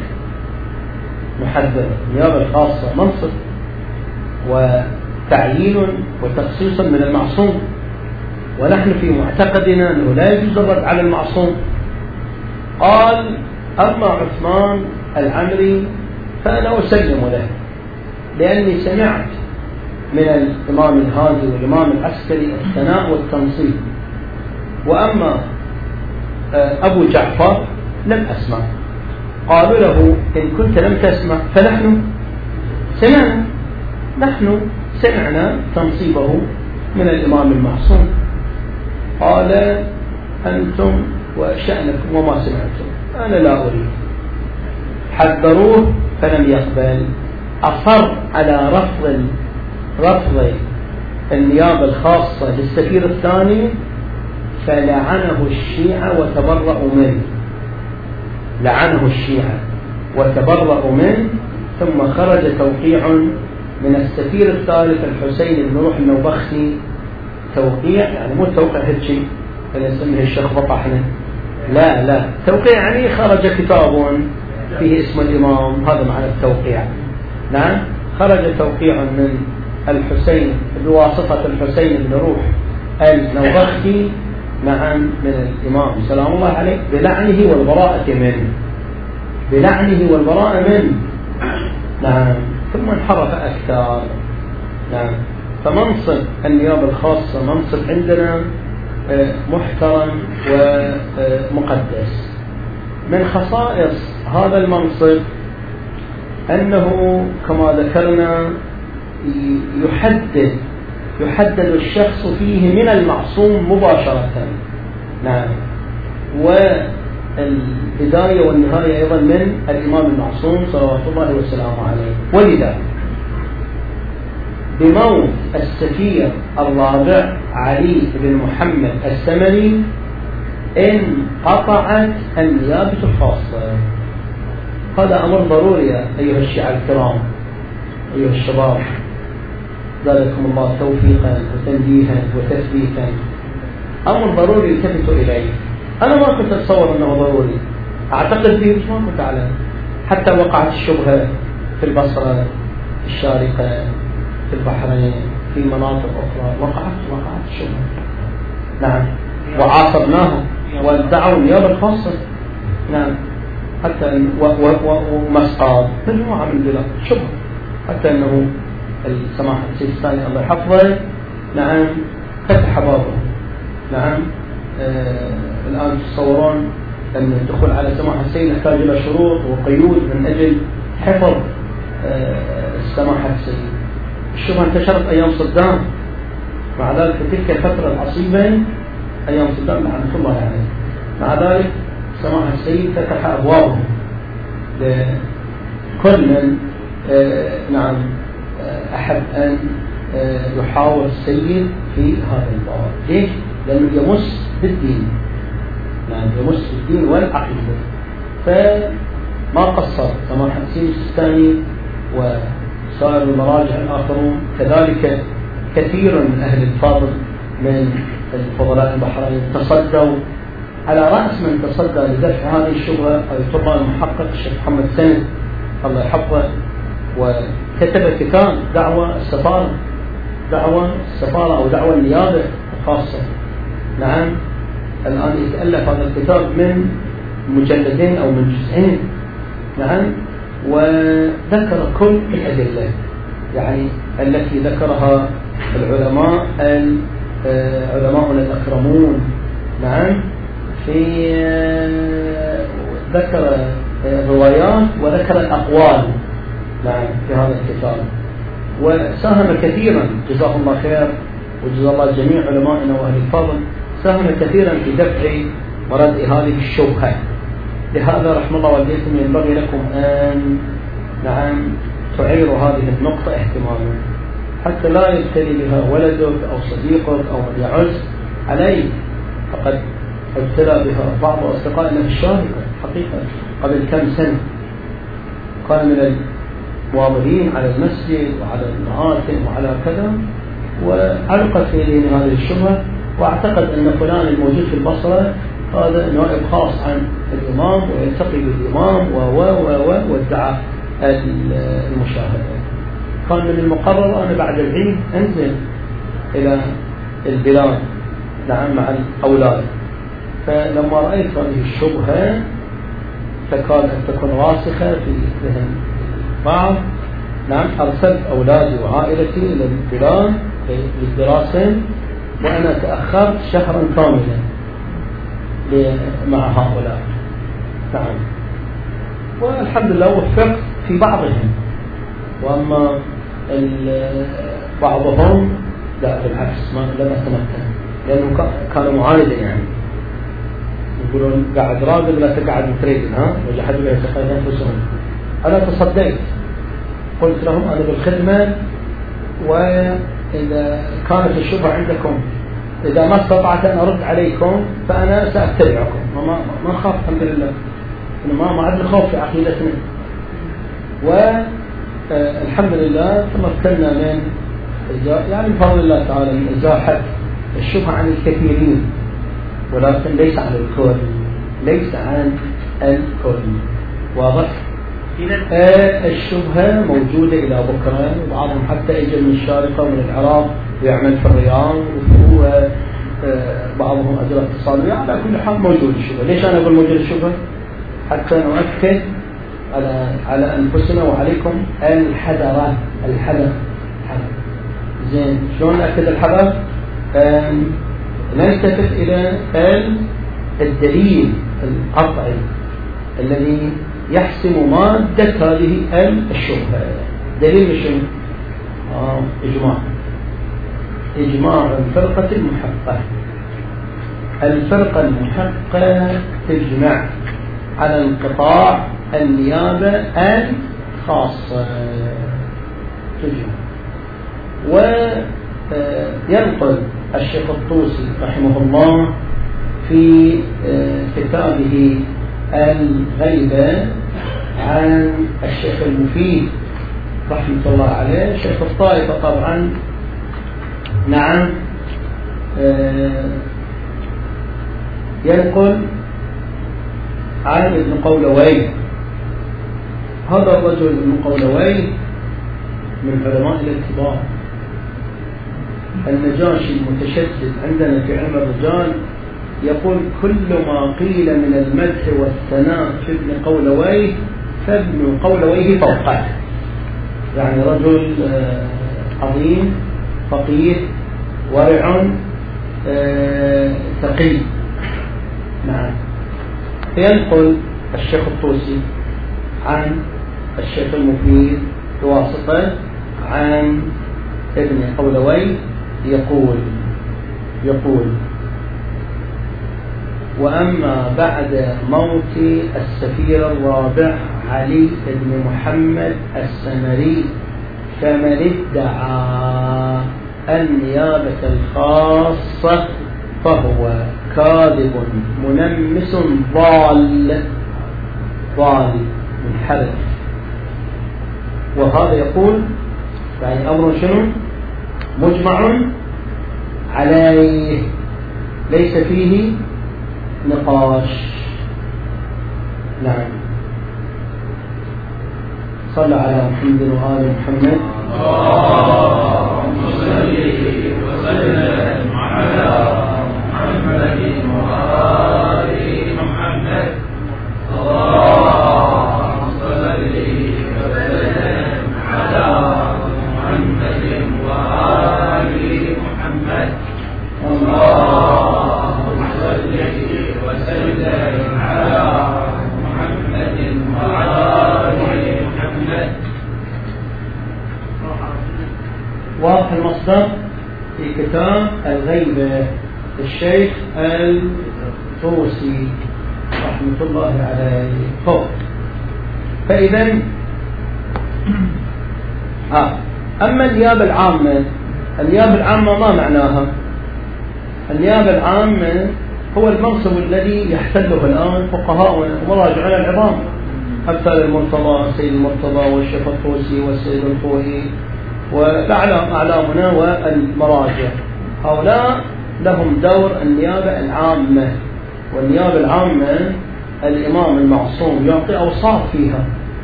Speaker 3: النيابة الخاصة منصب وتعيين وتخصيص من المعصوم، ونحن في معتقدنا أنه لا يجوز الرد على المعصوم. قال: أما عثمان العمري فأنا أسلم له، لأني سمعت من الإمام الهادي والإمام العسكري الثناء والتنصيب، وأما أبو جعفر لم أسمع. قالوا له: إن كنت لم تسمع فنحن سمعنا، نحن سمعنا تنصيبه من الإمام المعصوم. قال: أنتم وشأنكم وما سمعتم، أنا لا أريد. حذروه فلم يقبل، أصر على رفض النيابة الخاصة للسفير الثاني، فلعنه الشيعة وتبرأوا منه، لعنه الشيعة وتبرأوا منه. ثم خرج توقيع من السفير الثالث الحسين بن روح النوبختي، توقيع يعني مو توقيع هالشي اللي نسميه الشخبطة احنا، لا، توقيع يعني خرج كتاب فيه اسم الإمام، هذا معنى التوقيع. نعم، خرج توقيع من الحسين بواسطة الحسين بن روح النوبختي، نعم، من الإمام سلام الله عليه، بلعنه والبراءة منه، نعم. ثم انحرف أكثر. نعم. فمنصب النيابة الخاصة منصب عندنا محترم ومقدس. من خصائص هذا المنصب أنه كما ذكرنا يحدد الشخص فيه من المعصوم مباشرة، نعم، والبداية والنهاية أيضا من الإمام المعصوم صلوات الله وسلامه عليه. ولذا بموت السفير الرابع علي بن محمد السمري انقطعت النيابة الخاصة. هذا أمر ضروري يا أيها الشيعة الكرام، أيها الشباب، زادكم الله توفيقا وتنبيها وتثبيتا. أمر ضروري يلتفت إليه. أنا ما كنت أتصور أنه ضروري، أعتقد به بس ما كنت أعلم. حتى وقعت الشبهة في البصرة، في الشارقة، في البحرين، في مناطق أخرى وقعت الشبهة. نعم، وعاصرناهم وادعوا النيابة الخاصة. نعم، حتى ومسقط مجموعة من البلاد شبهة، حتى أنه السماحة السيستاني الله يحفظه نعم فتح بابه. نعم، الآن تصورون أن الدخول على سماحة السيد يحتاج إلى شروط وقيود من أجل حفظ السماحة السيد. الشبهة انتشرت أيام صدام، مع ذلك في تلك الفترة العصيبة أيام صدام لعنة الله عليه، مع ذلك سماحة السيد فتح أبوابه لكل من نعم أحب أن يحاور السيد في هذا الباب. ليش؟ لأنه يمس بالدين. نعم، يمس بالدين والعقيدة. فما قصر سماحة السيد السيستاني وسائر المراجع الآخرون، كذلك كثير من أهل الفضل من الفضلاء البحرين تصدوا. على رأس من تصدى لدفع هذه الشبهة أيتها المحقق الشيخ محمد سند الله يحفظه، وكتب كتاب دعوة السفارة أو دعوة النيابة الخاصة. نعم، الآن يتألف هذا الكتاب من مجلدين أو من جزئين. نعم، وذكر كل الأدلة يعني التي ذكرها العلماء علماؤنا الأكرمون. نعم، في ذكر الروايات وذكر الأقوال. نعم، في هذا الكتاب، وساهم كثيرا جزاه الله خير وجزا الله جميع علمائنا وأهل الفضل، ساهم كثيرا في دفع ورد هذه الشبهة. لهذا رحم الله والديكم ينبغي لكم أن نعم تعيروا هذه النقطة اهتماما، حتى لا يبتلي بها ولدك أو صديقك أو من يعز عليك. فقد ابتلى بها بعض أصدقائنا في الشارقة حقيقة قبل كم سنة، كان من المواظبين على المسجد وعلى المآتم وعلى كذا، وعلقت في ذهن هذه الشبهة، واعتقد أن فلان الموجود في البصرة هذا نائب خاص عن الإمام ويلتقي بالإمام وادعى المشاهدة. كان من المقرر أنا بعد العيد أنزل إلى البلاد نعم مع الأولاد، فلما رأيت هذه الشبهة تكاد أن تكون راسخة في ذهن بعض، نعم أرسلت أولادي وعائلتي إلى البلاد للدراسة، وأنا تأخرت شهرا كاملا مع هؤلاء. نعم، والحمد لله وفقت في بعضهم، وأما بعضهم لا بالعكس لم أتمكن، لأنه كانوا معاندا يعني يقولون قاعد راقب لا تقعد متريد وجحدوا لا يتقيد أنفسهم. أنا تصديت قلت لهم أنا بالخدمة، وإذا كانت الشبهة عندكم إذا ما استطعت أن أرد عليكم فأنا سأتبعكم، ما خاف الحمد لله، ما عندي خوف في عقيدتنا. والحمد لله تمكنا من يعني بفضل الله تعالى من إزاحة الشبهة عن الكثيرين، ولكن ليس عن الكل، ليس عن الكل. واضح؟ الشبهة موجودة إلى بكرة، وبعضهم حتى يجي من الشارقة ومن العراق ويعمل في الرياض، بعضهم أجراء اتصالية. على كل حال موجود الشبهة. ليش أنا أقول موجود الشبهة؟ حتى نؤكد على أنفسنا وعليكم الحذر. زين، شلون نأكد الحذر؟ نلتفت إلى الدليل القطعي الذي يحسم مادة هذه الشبهة. دليل شنو؟ إجماع الفرقة المحقة. الفرقة المحقة تجمع على انقطاع النيابة الخاصة، تجمع وينقل الشيخ الطوسي رحمه الله في كتابه الغيبة عن الشيخ المفيد رحمة الله عليه. شيخ الطائفة طبعا نعم ينقل عن ابن قولوي. هذا الرجل ابن قولوي من علماء الكبار. النجاشي المتشدد عندنا في علم الرجال يقول كل ما قيل من المدح والثناء في ابن قولوي فابن قولويه فوقه، يعني رجل عظيم فقيه ورع ثقيل. نعم. ينقل الشيخ الطوسي عن الشيخ المفيد بواسطة عن ابن قولوي يقول وأما بعد موت السفير الرابع علي بن محمد السمري فمن ادعى النيابة الخاصة فهو كاذب منمس ضال منحرف. وهذا يقول يعني أمر شنو مجمع عليه ليس فيه نقاش. نعم. صلى على محمد وآل محمد.
Speaker 2: اللهم صل وسلم على محمد وآل محمد. اللهم صل وسلم على محمد وآل محمد. اللهم صل وسلم على محمد وآل محمد.
Speaker 3: واضح المصدر في كتاب الغيبة الشيخ الطوسي رحمة الله عليه فوق. فإذا أما النيابة العامة ما معناها؟ النيابة العامة هو المنصب الذي يحتله الآن فقهاؤنا ومراجعنا العظام، أمثال المرتضى السيد المرتضى والشيخ الطوسي والسيد الخوئي وأعلامنا والمراجع. هؤلاء لهم دور النيابة العامة. والنيابة العامة الإمام المعصوم يعطي أوصاف فيها،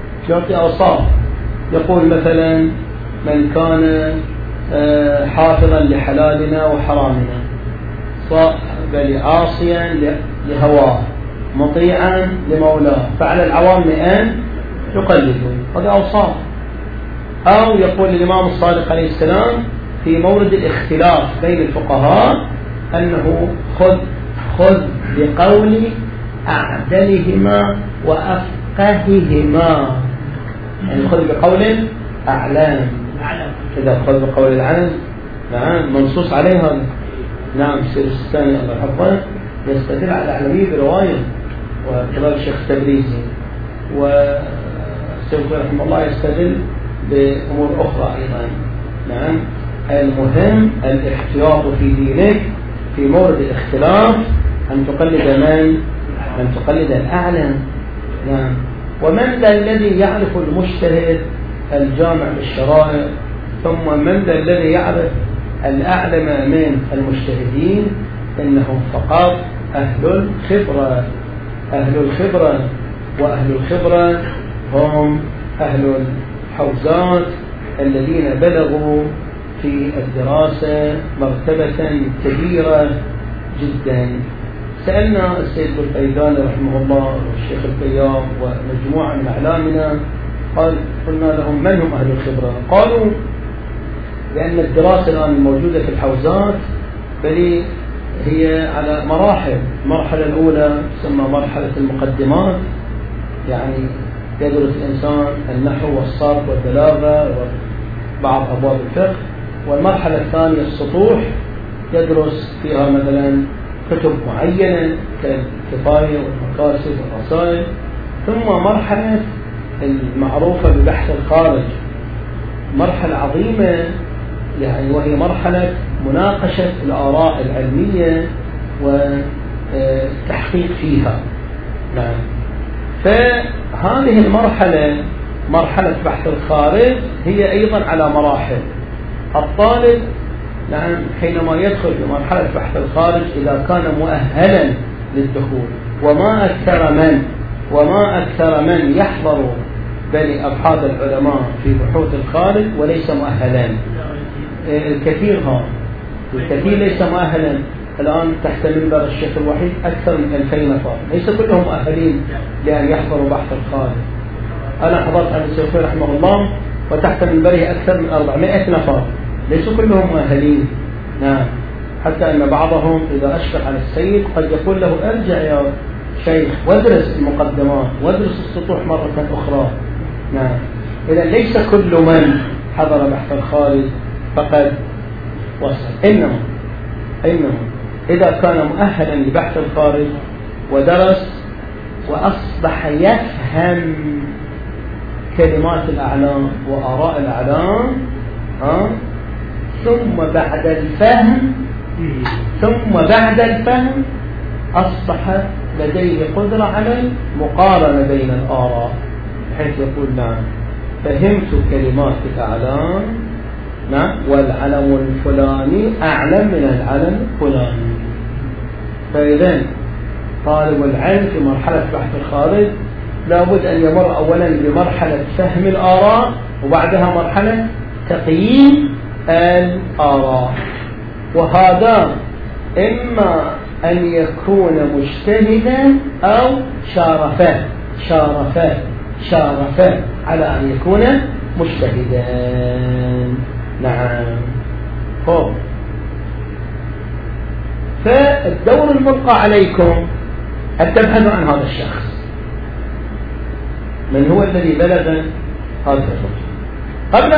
Speaker 3: يقول مثلا من كان حافظا لحلالنا وحرامنا بل عاصيا لهواه مطيعا لمولاه فعلى العوام أن يقلدوا. هذا أوصاف. أو يقول الإمام الصادق عليه السلام في مورد الاختلاف بين الفقهاء أنه خذ بقول أعدلهما وأفقههما، يعني خذ بقول أعلام. إذا خذ بقول العلم نعم منصوص عليها. نعم. السير الثاني الله يحفظه يستدل على الأعلمية برواية وكذلك الشيخ التبريزي، والسيد رحمه الله يستدل بأمور أخرى أيضا. نعم. المهم الاحتياط في دينك في مورد الاختلاف أن تقلد من؟ أن تقلد الأعلم. نعم. ومن ذا الذي يعرف المجتهد الجامع للشرائع، ثم من ذا الذي يعرف الأعلم من المجتهدين؟ إنهم فقط أهل الخبرة. وأهل الخبرة هم أهل الحوزات الذين بلغوا في الدراسة مرتبة كبيرة جدا. سألنا السيد القيداني رحمه الله والشيخ القيام ومجموعة من أعلامنا، قلنا لهم من هم أهل الخبرة؟ قالوا لأن الدراسة الآن الموجودة في الحوزات بل هي على مراحل. المرحلة الأولى تسمى مرحلة المقدمات، يعني يدرس الإنسان النحو والصرف والبلاغة وبعض أبواب الفقه. والمرحلة الثانية السطوح، يدرس فيها مثلا كتب معينة كالكفاية والمكاسب والرسائل. ثم مرحلة المعروفة ببحث الخارج، مرحلة عظيمة
Speaker 1: يعني وهي مرحلة مناقشة الآراء العلمية والتحقيق فيها. نعم. فهذه المرحلة مرحلة بحث الخارج هي أيضا على مراحل. الطالب نعم حينما يدخل في مرحلة بحث الخارج إذا كان مؤهلا للدخول، وما أكثر من يحضر بني أبحاث العلماء في بحوث الخارج وليس مؤهلا. الكثير ليس مؤهلا. الآن تحت منبر الشيخ الوحيد أكثر من 2000 نفر، ليس كلهم مؤهلين لأن يحضروا بحث الخارج. أنا حضرت عند الشيخ رحمه الله وتحت منبره أكثر من 400 نفر، ليسوا كلهم مؤهلين. نعم. حتى أن بعضهم إذا أشفق على السيد قد يقول له ارجع يا شيخ وادرس المقدمات وادرس السطوح مرة أخرى. نعم. إذا ليس كل من حضر بحث الخارج فقد وصل، إنما إذا كان مؤهلا لبحث الخارج ودرس وأصبح يفهم كلمات الأعلام وآراء الأعلام، ثم بعد الفهم أصبح لديه قدرة على المقارنة بين الآراء، بحيث يقول نعم فهمت كلمات الأعلام، نعم، والعلم الفلاني أعلم من العلم الفلاني. فإذا طالب العلم في مرحلة بحث الخارج لابد أن يمر أولا بمرحلة فهم الآراء وبعدها مرحلة تقييم الآراء. وهذا إما أن يكون مجتهدا أو شارفا على أن يكون مجتهدا. نعم. فالدور الملقى عليكم أن تبحثوا عن هذا الشخص، من هو الذي بلغ هذا الرجل، قبل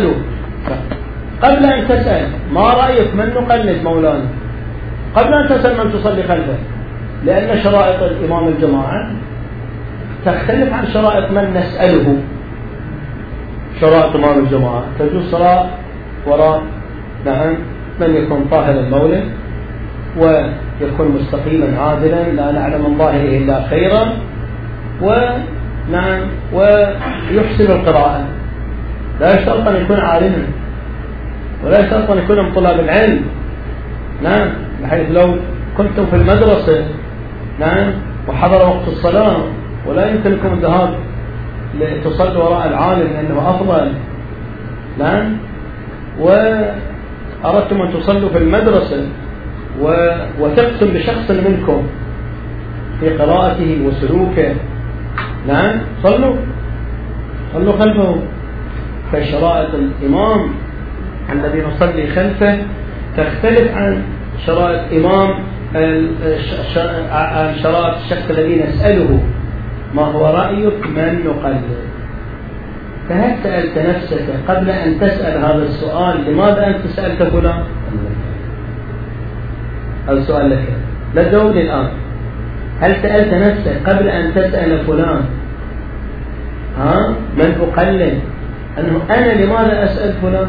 Speaker 1: أن تسأل ما رأيك من نقلد مولانا، قبل أن تسأل من تصلي خلفه، لأن شرائط الإمام الجماعة تختلف عن شرائط من نسأله. شرائط إمام الجماعة تجوز صلاة وراء نعم من يكون طاهر المولد ويكون مستقيما عادلا لا نعلم من ظاهره إلا خيرا، ونعم ويحسن القراءة، لا يشترط أن يكون عالما ولا يشترط أن يكون من طلاب العلم. نعم. بحيث لو كنتم في المدرسة نعم وحضر وقت الصلاة ولا يمكنكم الذهاب لتصلوا وراء العالم لأنه أفضل، نعم، وأردتم أن تصلوا في المدرسة وتقسم بشخص منكم في قراءته وسلوكه، نعم، صلوا خلفه. فشرائط الإمام الذي نصلي خلفه تختلف عن شرائط عن شرائط الشخص الذي نسأله ما هو رأيك من نقلد. فهل سألت نفسك قبل أن تسأل هذا السؤال لماذا أنت سألت فلان؟ السؤال لك، لا تجاوبني الآن. هل سألت نفسك قبل أن تسأل فلان من أقلد أنه أنا لماذا أسأل فلان؟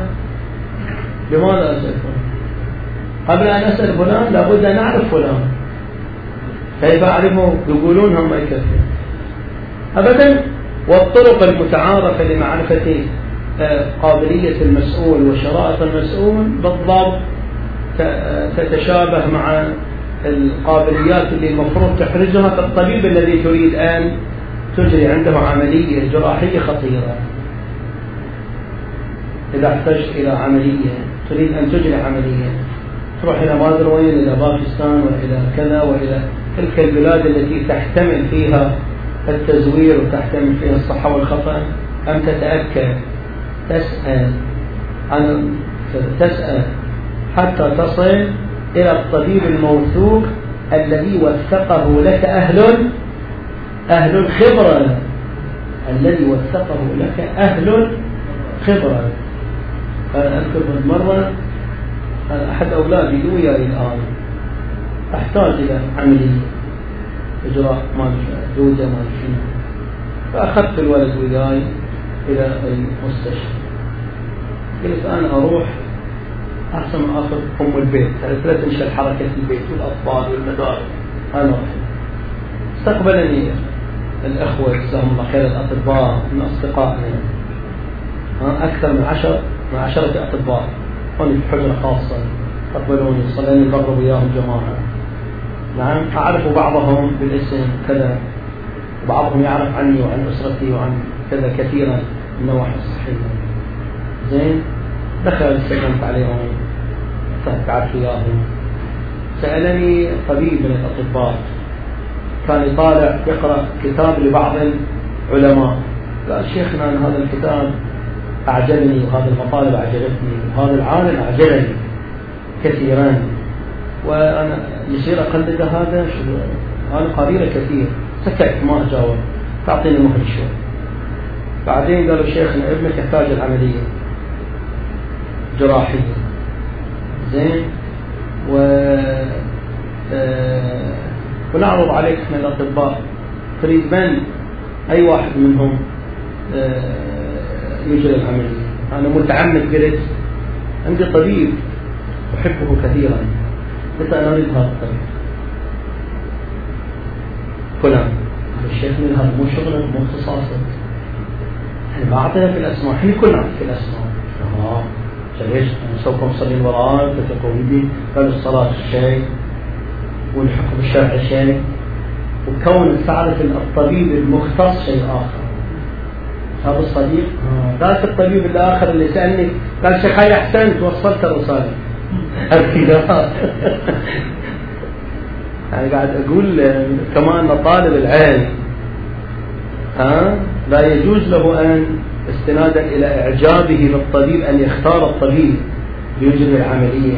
Speaker 1: قبل أن أسأل فلان لابد أن أعرف فلان. كيف أعرفه؟ يقولون هم ما يكفي أبدا. والطرق المتعارفة لمعرفة قابلية المسؤول وشرائط المسؤول بالضبط تتشابه مع القابليات اللي المفروض تحرزها كالطبيب الذي تريد أن تجري عنده عملية جراحية خطيرة. إذا احتجت إلى عملية تريد أن تجري عملية تروح إلى ما أدري وين، إلى باكستان وإلى كذا وإلى تلك البلاد التي تحتمل فيها التزوير وتحتمل فيها الصحة والخطأ. أم تتأكد تسأل حتى تصل إلى الطبيب الموثوق الذي وثقه لك أهل الخبرة، الذي وثقه لك أهل الخبرة. أنا أذكر مرة أحد أولادي وياي الآن أحتاج إلى عملية إجراء ما زوجة ما شنو، فأخذت الولد وياي إلى المستشفى. قلت أنا أروح أحسن ما أخذ أم البيت، لا تنشل حركة البيت والأطفال والمدارس. أنا استقبلني الأخوة جزاهم الله خير الأطباء من أصدقائنا، أكثر من 10 أطباء هون في حجرة خاصة استقبلوني، صلينا المغرب وياهم جماعة. نعم أعرف بعضهم بالاسم كذا، وبعضهم يعرف عني وعن أسرتي وعن كذا كثيرا من النواحي الصحية. زين دخل سلمت عليهم قعدت وياهم. سألني طبيب من الأطباء كان يطالع يقرأ كتاب لبعض العلماء، قال شيخنا أن هذا الكتاب أعجبني وهذا المطالب أعجبتني وهذا العالم أعجبني كثيرا، وأنا يصير أقلد هذا أنا قليل كثير. سكت ما أجاوب، تعطيني مهل شوي. بعدين قالوا شيخنا ابنك يحتاج العملية جراحية. زين ونعرض عليك احنا الأطباء تريد من أي واحد منهم يجري العملية. أنا متعمد قلت عندي طبيب أحبه كثيرا، قلت أنا أريد هذا الطبيب فلان. الشيخ من هذا مو شغلك مو اختصاصك، احنا ما أعطينا في الأسماء، احنا كلنا في الأسماء. ليش نسوكم صلين وراء تتقويدي؟ قالوا الصلاة شيء والحكم الشرعي شيء، وكون تعرف الطبيب المختص شيء آخر. هذا الصديق ذاك الطبيب الآخر اللي سألني قال شيخ هاي أحسنت وصلت الرسالة. يعني قاعد أقول كمان طالب العلم لا يجوز له أن استنادا إلى إعجابه بالطبيب أن يختار الطبيب ليجري العملية.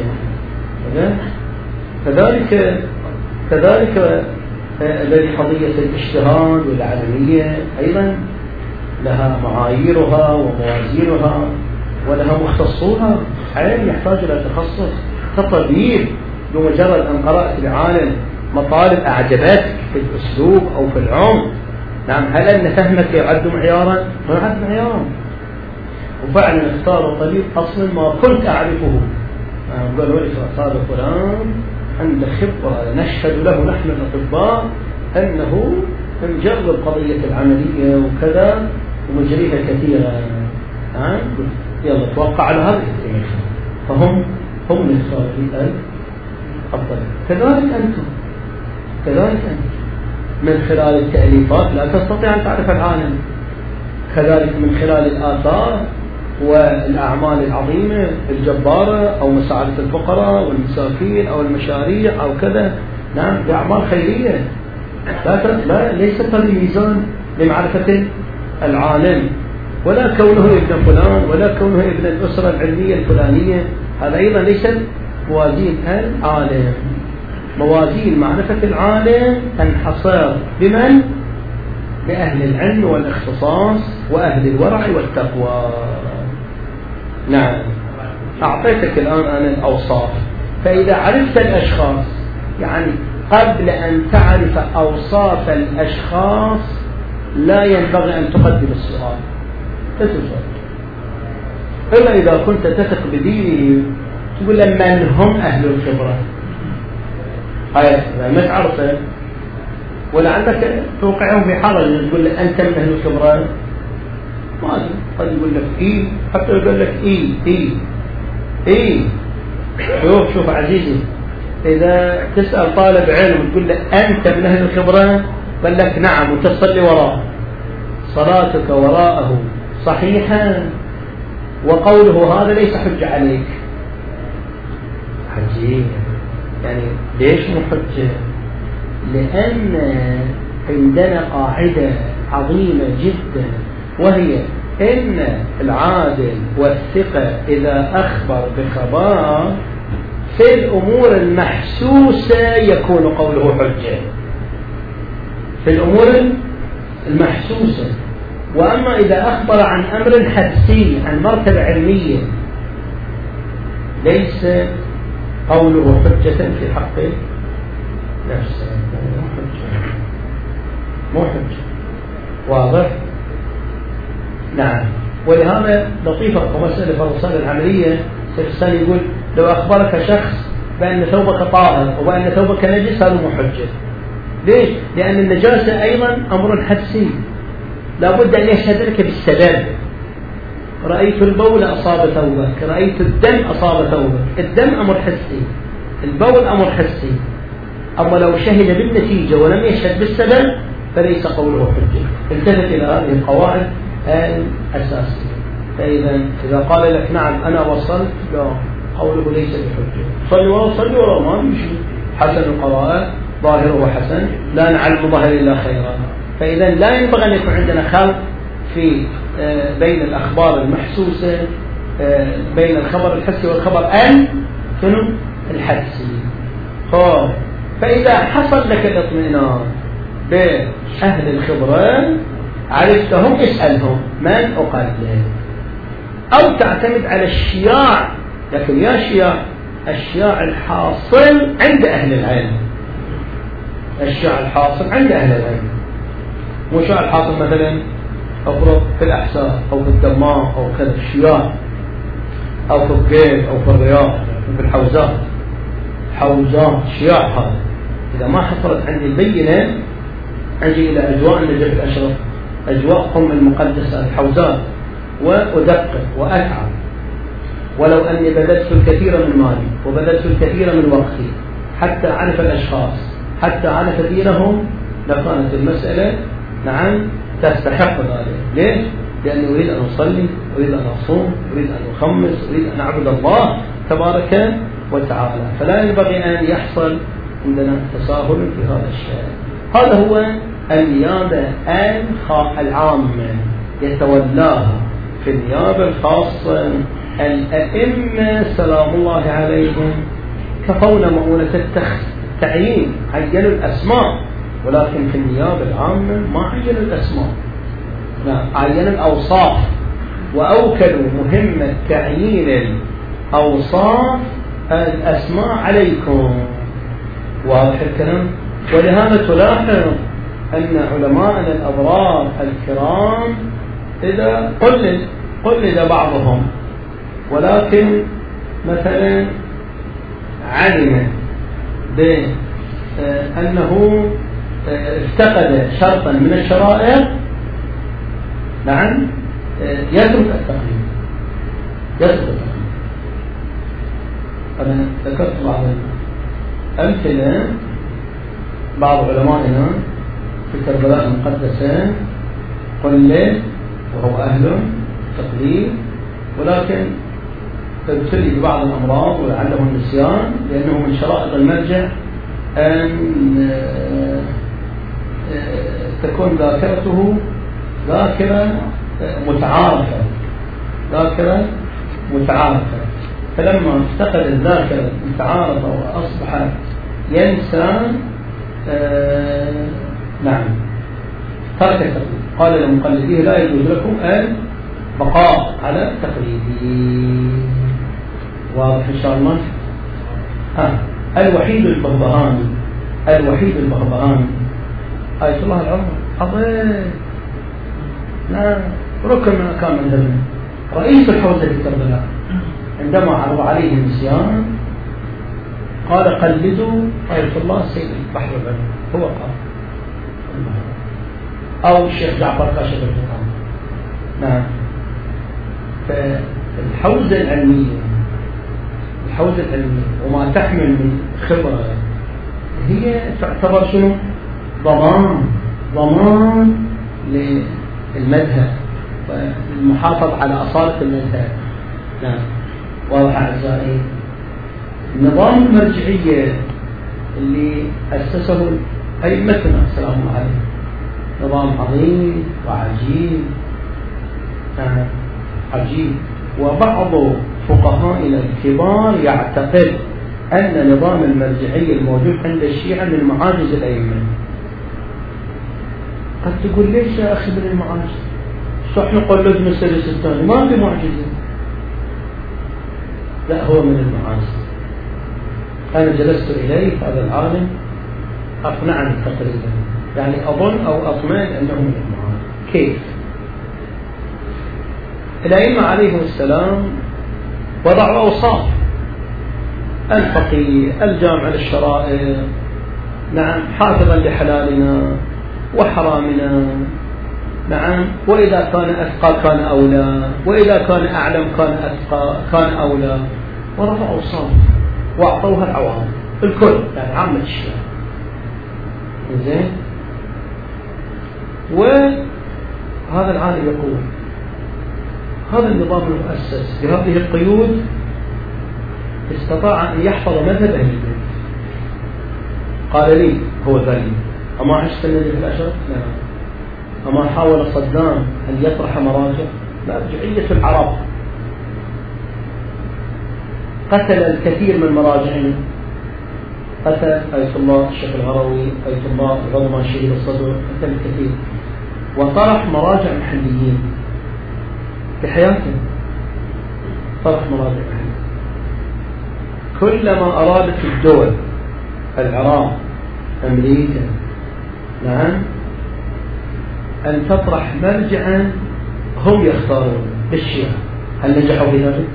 Speaker 1: كذلك الذي قضية الاجتهاد والعلمية أيضا لها معاييرها وموازينها ولها مختصوها، علم يحتاج إلى تخصص. كطبيب بمجرد أن قرأت لعالم مطالب أعجبتك في الأسلوب أو في العمق، نعم هل أن فهمك يعد معيارا؟ ما يعد معيارا. وفعلا اختار الطبيب أصلا ما كنت أعرفه. قالوا لي هذا فلان عنده خبرة نشهد له نحن الأطباء أنه مجرب قضية العملية وكذا ومجريها كثيرا. يلا توقع على هذا فهم من الخارجين أفضل. كذلك أنتم من خلال التأليفات لا تستطيع أن تعرف العالم، كذلك من خلال الآثار والأعمال العظيمة الجبارة أو مساعدة الفقراء والمساكين أو المشاريع أو كذا. نعم بأعمال خيرية لا ليست هذه ميزان لمعرفة العالم، ولا كونه ابن فلان ولا كونه ابن الأسرة العلمية الفلانية، هذا أيضا ليست موازين العالم. موازين معرفة العالم تنحصر بمن؟ بأهل العلم والاختصاص وأهل الورع والتقوى. نعم أعطيتك الآن أنا الأوصاف، فإذا عرفت الأشخاص يعني قبل أن تعرف أوصاف الأشخاص لا ينبغي أن تقدم السؤال، لا تسأل إلا إذا كنت تثق بدينه تقول من هم أهل الخبرة. هاي ما تعرفه ولا عندك توقعهم في حرج تقول له أنت من أهل الخبرة، ما أدري قد يقول لك إيه، حتى يقول لك إيه. شوف عزيزي، إذا تسأل طالب علم وتقول له أنت من أهل الخبرة قال لك نعم وتصلي وراءه، صلاتك وراءه صحيحة وقوله هذا ليس حجة عليك. عجيب، يعني ليش مو حجة؟ لأن عندنا قاعدة عظيمة جدا وهي إن العادل والثقة إذا أخبر بخبر في الأمور المحسوسة يكون قوله حجة، في الأمور المحسوسة. وأما إذا أخبر عن أمر حدسي عن مرتبة علمية ليس قوله حجة في حق نفسه، مو حجة. واضح؟ نعم. ولهذا لطيفة مسألة الرسالة العملية الإنسان يقول لو أخبرك شخص بأن ثوبك طاهر وبأن ثوبك نجس هذا مو حجة. ليش؟ لأن النجاسة أيضا أمر حسي، لا بد أن يشهد لك بالسبب. رأيت البول أصاب ثوبك، رأيت الدم أصاب ثوبك. الدم أمر حسي، البول أمر حسي. أما لو شهد بالنتيجة ولم يشهد بالسبب فليس قوله حجة. التفت إلى هذه القواعد الأساسية. إذا قال لك نعم أنا وصلت، لا، قوله ليس بحجة. صلي ولا صلي ولا ما بيشي، حسن القراءة ظاهره حسن، لا نعلم ظاهر إلا خيرا. فإذا لا ينبغي أن يكون عندنا خلط في بين الأخبار المحسوسة، بين الخبر الحسي والخبر الحدسي. فإذا حصل لك الاطمئنان بأهل الخبرة عرفتهم اسألهم من أقلد، أو تعتمد على الشياع. لكن يا الشياع الحاصل عند أهل العلم، الشياع الحاصل عند أهل العلم، مو الشياع الحاصل مثلا أفرض في الأحساء أو في الدمام أو كذا، الشياع أو في القيد أو في الرياض وفي الحوزات، حوزات شياع. هذا إذا ما حصلت عندي البينة أجي إلى أجواء النجف الأشرف، أجواء أم المقدسة الحوزات، وأدقق وأتعب، ولو أني بذلت الكثير من مالي وبذلت الكثير من وقتي حتى أعرف الأشخاص، حتى أعرف دينهم، لكانت المسألة نعم تستحق ذلك. ليش؟ لأني أريد أن أصلي، أريد أن أصوم، أريد أن أخمس، أريد أن أعبد الله تبارك وتعالى. فلا ينبغي أن يحصل عندنا تساهل في هذا الشيء. هذا هو النيابة العامة، يتولاها في النيابة الخاصة الأئمة سلام الله عليهم، كفونا مؤونة التعيين، عينوا الأسماء، ولكن في النيابة العامة ما عينوا الأسماء، لا، عينوا الأوصاف، وأوكلوا مهمة تعيين الأوصاف الأسماء عليكم. واضح الكلام؟ ولهذا تلاحظ أن علماءنا الأبرار الكرام إذا قلد بعضهم، ولكن مثلا علم بأنه افتقد شرطا من الشرائع، نعم، يترك التقليد. أنا ذكرت بعض الأمثلة، بعض علمائنا في كربلاء المقدسة قلد وهو أهل تقليد، ولكن ابتلي ببعض الأمراض ولعله النسيان، لأنه من شرائط المرجع أن تكون ذاكرته ذاكرة متعارفة، فلما افتقد الذاكرة المتعارفة وأصبح ينسى نعم ترك التقليد. قال لمقلديه لا يجوز لكم البقاء على تقليدي. واضح إن شاء الله؟ الوحيد البغبهاني آية الله العظمى عظيم، لا ركن من أركان مذهبنا، رئيس الحوزة في كربلاء، عندما عرض عليه النسيان قال قلدوا آية الله سيد البحر العلم، هو قال، أو الشيخ جعفر كاشف الفقهاء. نعم. فالحوزة العلمية وما تحمل من خبرة هي تعتبر شنو؟ ضمان للمذهب والمحافظة على أصالة المذهب. نعم. واضح أعزائي؟ نظام المرجعية اللي أسسه أئمتنا سلام الله عليهم نظام عظيم وعجيب، عجيب. وبعض فقهائنا الكبار يعتقد أن نظام المرجعية الموجود عند الشيعة من معاجز الأئمة. قد تقول ليش يا أخي من المعاجز؟ شو احنا قلدنا السدس الثاني ما في معجزة. لا، هو من المعاجز. أنا جلست إليه هذا العالم أقنعني تقريبا، يعني أظن أو أطمئن أنه من المعاجز. كيف؟ الأئمة عليهم السلام وضعوا أوصاف الفقيه الجامع للشرائع، نعم، حافظا لحلالنا وحرامنا، نعم، وإذا كان أتقى كان أولى، وإذا كان أعلم كان أتقى كان أولى، ورفعوا صوت وأعطوها العوام الكل، يعني عامة الشيعة. زين. وهذا العالم يقول هذا النظام المؤسس بهذه القيود استطاع أن يحفظ مذهب أهل البيت. قال لي هو ذلك أما عشت النبي في الأشر؟ لا. أما حاول صدام أن يطرح مراجع؟ مرجعية العرب قتل الكثير من مراجعنا، قتل آية الله الشيخ الهروي، آية الله العظمى شهيد الصدر، قتل الكثير، وطرح مراجع محليين في حياته، طرح مراجع محليين. كلما أرادت الدول، العراق، أمريكا، نعم، أن تطرح مرجعا هم يختارون للشيعة، هل نجحوا في ذلك؟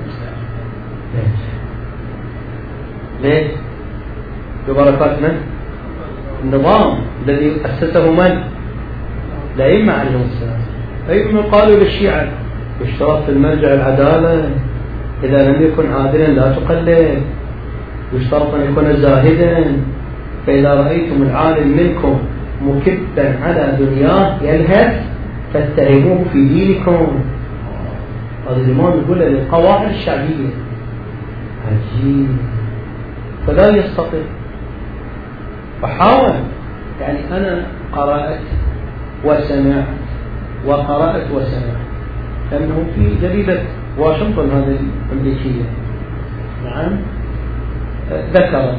Speaker 1: ليه؟ ببركات من؟ النظام الذي أسسه من؟ الأئمة عليهم السلام. الأئمة قالوا للشيعة يشترط في المرجع العدالة، إذا لم يكن عادلا لا تقلد، يشترط أن يكون زاهدا، فإذا رأيتم العالم منكم مكبا على دنياه يلهث فاتهموه في دينكم. هذا الإمام يقول للقواعد الشعبية. عجيب. فلا يستطيع. فحاول، يعني أنا قرأت وسمعت وقرأت وسمعت، لأنه في جريدة واشنطن هذه الأمريكية، نعم، ذكرت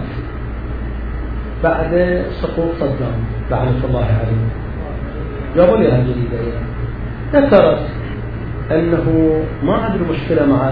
Speaker 1: بعد سقوط صدام لعنة الله عليه، جابوا لي هالجريدة يعني، ذكرت أنه ما عنده مشكلة مع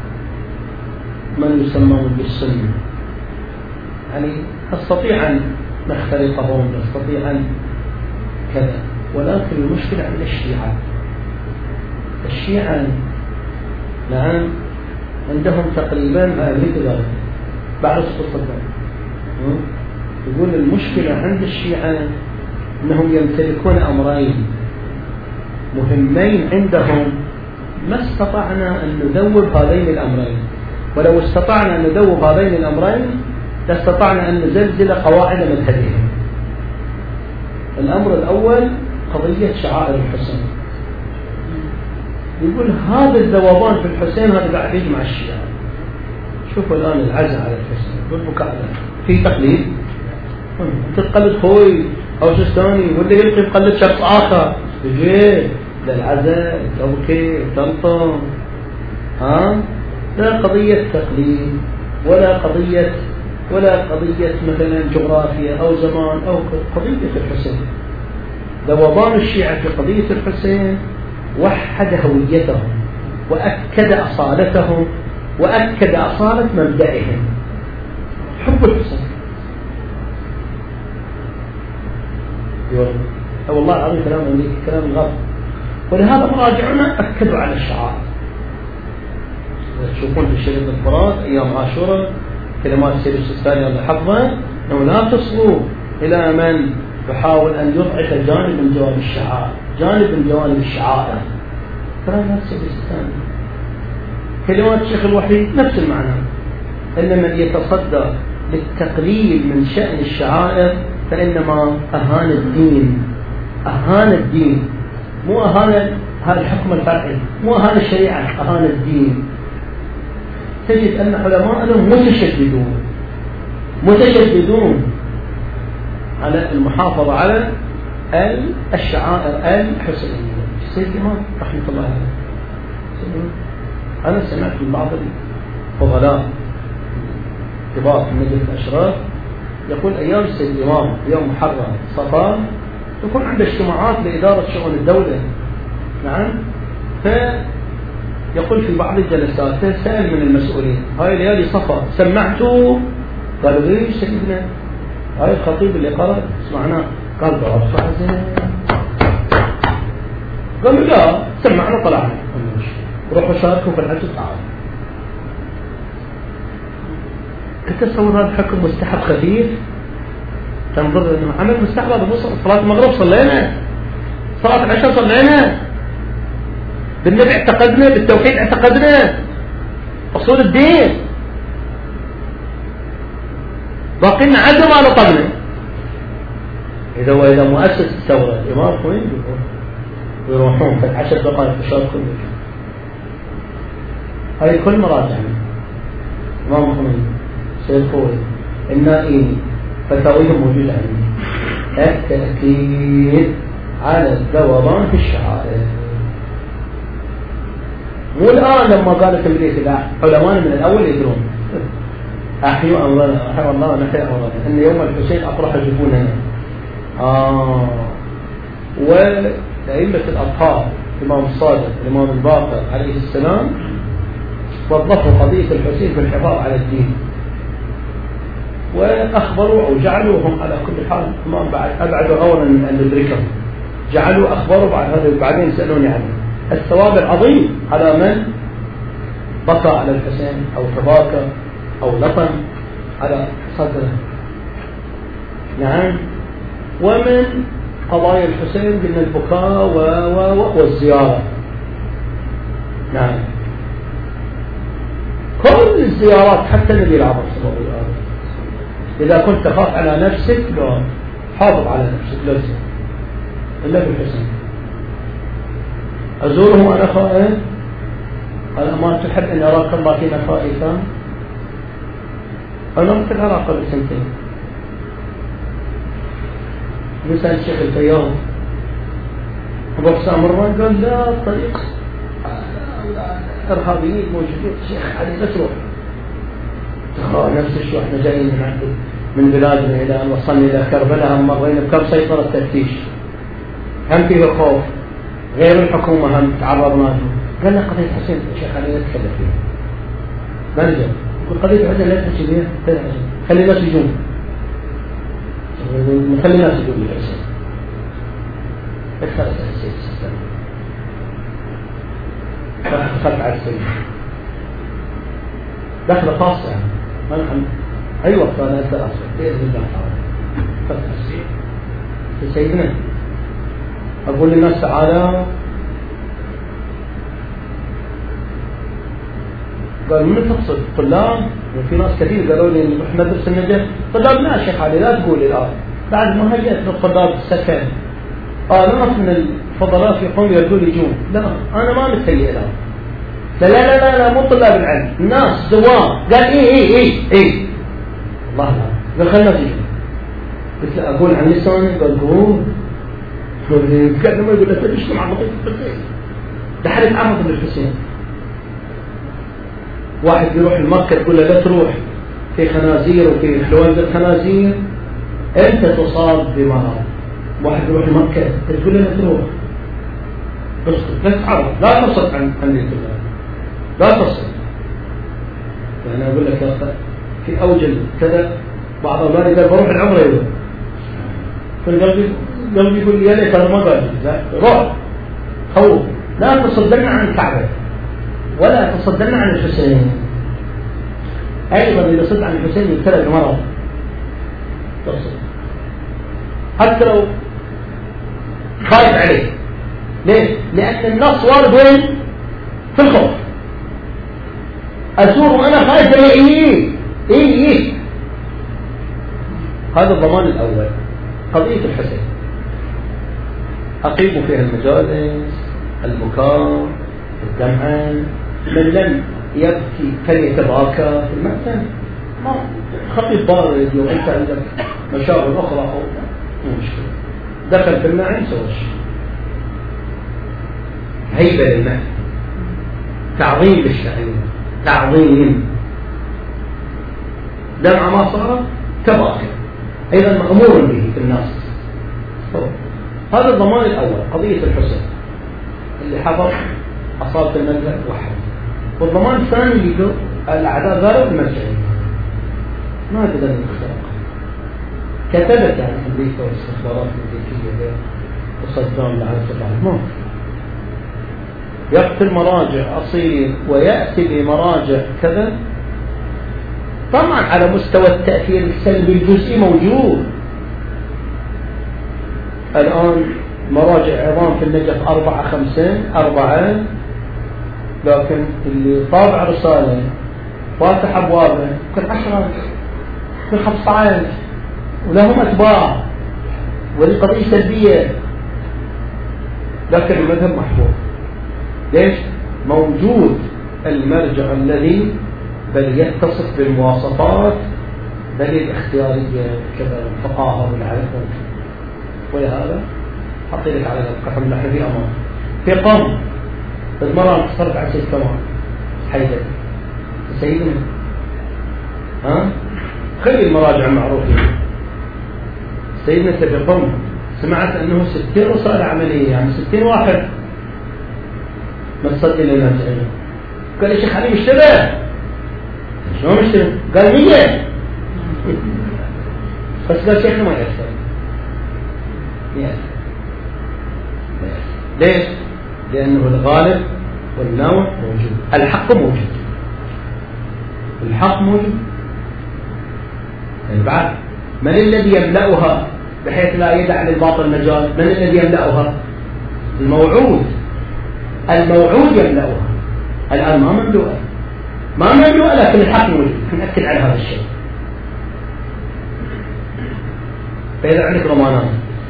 Speaker 1: من يسمون بالسنة، يعني نستطيع أن نخترقهم، نستطيع أن كذا، ولكن المشكلة عند الشيعة. الشيعة نعم عندهم تقريبا مثل بعد سقوط صدام، يقول المشكلة عند الشيعة أنهم يمتلكون أمرين مهمين عندهم، ما استطعنا أن نذوب هذين الأمرين، ولو استطعنا أن نذوب هذين الأمرين لاستطعنا أن نزلزل قواعد مذهبهم. الأمر الأول قضية شعائر الحسين، يقول هذا الذوبان في الحسين هذا قاعد يجمع الشيعة. شوفوا الآن العزة على الحسين بالمكالمة في تقليد، تتقلد خوي أو سستاني واللي يلقي بقلد شخص آخر، تجي للعزة توكي تنطم، لا قضية تقليد ولا قضية مثلا جغرافيا أو زمان أو قضية الحسين. ذوبان الشيعة في قضية الحسين وحد هويتهم وأكد أصالتهم وأكد أصالة مبدئهم، حب الحسين. والله العظيم كلام أمريكي، كلام غلط. ولهذا مراجعنا أكدوا على الشعائر. تشوفون في شريط الفرات أيام عاشوراء كلمات السيد السيستاني الله حفظه، أنه لا تصلوا إلى من يحاول أن يضعف جانب من جوانب الشعائر، جانب من جوانب الشعائر. كلمات السيد السيستاني، كلمات الشيخ الوحيد نفس المعنى، أن من يتصدى للتقليل من شأن الشعائر فإنما أهان الدين، أهان الدين، مو أهان هذا الحكم الفرعي، مو أهان الشريعة، أهان الدين. تجد أن علماءنا متشددون على المحافظة على الشعائر الحسينية. السيد الإمام رحمة الله عليه، أنا سمعت من بعض الفضلاء كبار في مجلس الأشراف يقول أيام السيد الإمام يوم محرم صفار يكون عنده اجتماعات لإدارة شؤون الدولة، نعم، فيقول في بعض الجلسات سأل من المسؤولين هاي ليالي صفار سمعتوا؟ قالوا ليه سيدنا هاي الخطيب اللي قرأ سمعناه؟ قال برفع زين. قالوا لا سمعنا طلعنا، روحوا شاركوا في الحج تعالوا. تتصور هذا الحكم مستحب خفيف؟ تنظر انه عمل مستحب، هذا مو صلاة المغرب صلينا، صلاة العشاء صلينا، بالنبي اعتقدنا، بالتوحيد اعتقدنا، اصول الدين باقي لنا عدم ما نطقنا. إذا مؤسس الثورة الإمام وين يروحون في 10 دقائق تشارك كله، هاي كل مراجع إمام خميني، سيد خوي، النائمي، فتاويهم موجودة عندي. التأكيد على الذوبان في الشعائر، مو الآن لما قالت إبليس لا، علماء من الأول يدرون أحيوا أمرنا، أحيوا الله نحيا أمرنا، إن يوم الحسين أطرح جبوننا. وأئمة الأطهار الإمام الصادق الإمام الباقر عليه السلام وظفوا قضية الحسين بالحفاظ على الدين، وأخبروا أو جعلوهم على كل حال ما بعد أبعدوا أولا أن ندركهم، جعلوا أخبروا بعد هذا بعدين سألوني عنه الثواب العظيم على من بقى على الحسين أو تباكى أو لطم على صدره. نعم. ومن قضايا الحسين قلنا البكاء والزيارة. نعم. كل الزيارات حتى النبي العظيم صلى الله عليه وسلم إذا كنت تخاف على نفسك لا حافظ على نفسك، لا تزور إلا بالحسين. أزوره وأنا خائف؟ أنا ما تحب أن أراك الله فينا خائفا؟ أنا مثل أراك قبل سنتين مثلا الشيخ الفياض أبو حسام مروان قال لا الطريق إرهابيين موجودين، الشيخ علي لا تروح. نفس الشيء احنا جايين من بلادنا إلى أن وصلنا إلى كربلاء، هم مرينا بكم سيطرة تفتيش، هم فيه خوف، غير الحكومة هم تعرضنا له. قال لنا قضية حسين الشيخ علي لا تتكلم فيها، ما نجم يقول قضية حسين لا تحكي فيها، خلي الناس يجون، نخلي الناس يجون بالحسين. اختلف السيد السيستم دخلت على السيد دخل خاصة يعني ما نحن أي وقت أنا أسأل أصلا بإذن الله تعالى دخلت على السيد في سيدنا أقول للناس تعالى، قال من تقصد طلاب؟ وفي ناس كثير قالوا لي نروح ندرس النجف. طلاب لا شيخ علي لا تقول الآن بعد ما هجأت للطلاب السكن ناس من الفضلات يقوم يردون يجون، لا أنا ما متهيئ الآن، لا لا لا لا مو طلاب العلم، الناس زوار. قال إيه الله لا، قال خلنا نجي. قلت له أقول عن لساني؟ قال قول. قال ما يقول له تشتم عن بقية الحسين، ده حد عرض للحسين. واحد يروح المكة تقول له لا تروح في خنازير وفي حلوان الخنازير أنت تصاب بمرض. واحد يروح مكة تقول له لا تروح، اسكت لا تعرض، لا تصد عن دين الله، لا تصد. يعني أقول لك يا أخي في أوجل كذا بعض أولادي قال بروح العمرة يقول قلبي يقول لي يا ليت أنا ما قال روح خوف. لا تصدرنا عن الكعبة ولا تصدرنا عن الحسين. أيضا إذا صد عن الحسين يبتلى بمرض تصد حتى لو خايف عليه. ليه؟ لأن النص وارد وين؟ في الخوف. أزور وأنا خايف عليه. إيه هذا الضمان الأول. قضية الحسين أقيم فيها المجالس، البكاء، الدمع، من لم يبكي فليتباكى في المأتم. ما خطيب بارد وأنت عندك مشاغل أخرى أو مو مشكلة، دخل في الماء يسوي شيء. هيبة للماء، تعظيم للشعير، تعظيم. دمع ما صار تباكى، أيضا مأمور به في الناس. هذا الضمان الأول قضية الحسين اللي حضر أصابة الملجأ وحده. والضمان الثاني اللي الأعداء غيروا المرجعية ما قدر نخترق. كتبت يعني أمريكا والاستخبارات الأمريكية وصدام لعبة الله يقتل مراجع أصيل ويأتي بمراجع كذا
Speaker 3: طبعا على مستوى التأثير السلبي الجزئي موجود. الآن مراجع عظام في النجف 4 لكن اللي طابع رسالة فاتح أبوابه كل 10 كل 15 ولهم أتباع ولي قضية سلبية، لكن المذهب محفوظ. ليش؟ موجود المرجع الذي بل يتصف بالمواصفات بل الاختيارية كذا الفقاهة والعلم، ولهذا حطي لك على القحم نحن في أمان في قوم المرأة انتصرت على سيد كمان حيدر سيدنا خلي المراجع المعروفين. سيدنا في قوم سمعت أنه 60 رسالة عملية، يعني 60 واحد ما تصدق لنا جعله. قال يا شيخ علي مشتبه. شلون مشتبه؟ قال 100 بس قال شيخنا ما يأثر. ليش؟ لأنه الغالب والنوع موجود، الحق موجود، الحق موجود. يعني بعد من الذي يملأها بحيث لا يدع للباطل مجال؟ من الذي يملأها؟ الموعود يملأها. الآن ما مملوءة لكن الحق موجود. نأكد على هذا الشيء. فإذا عندك رمضان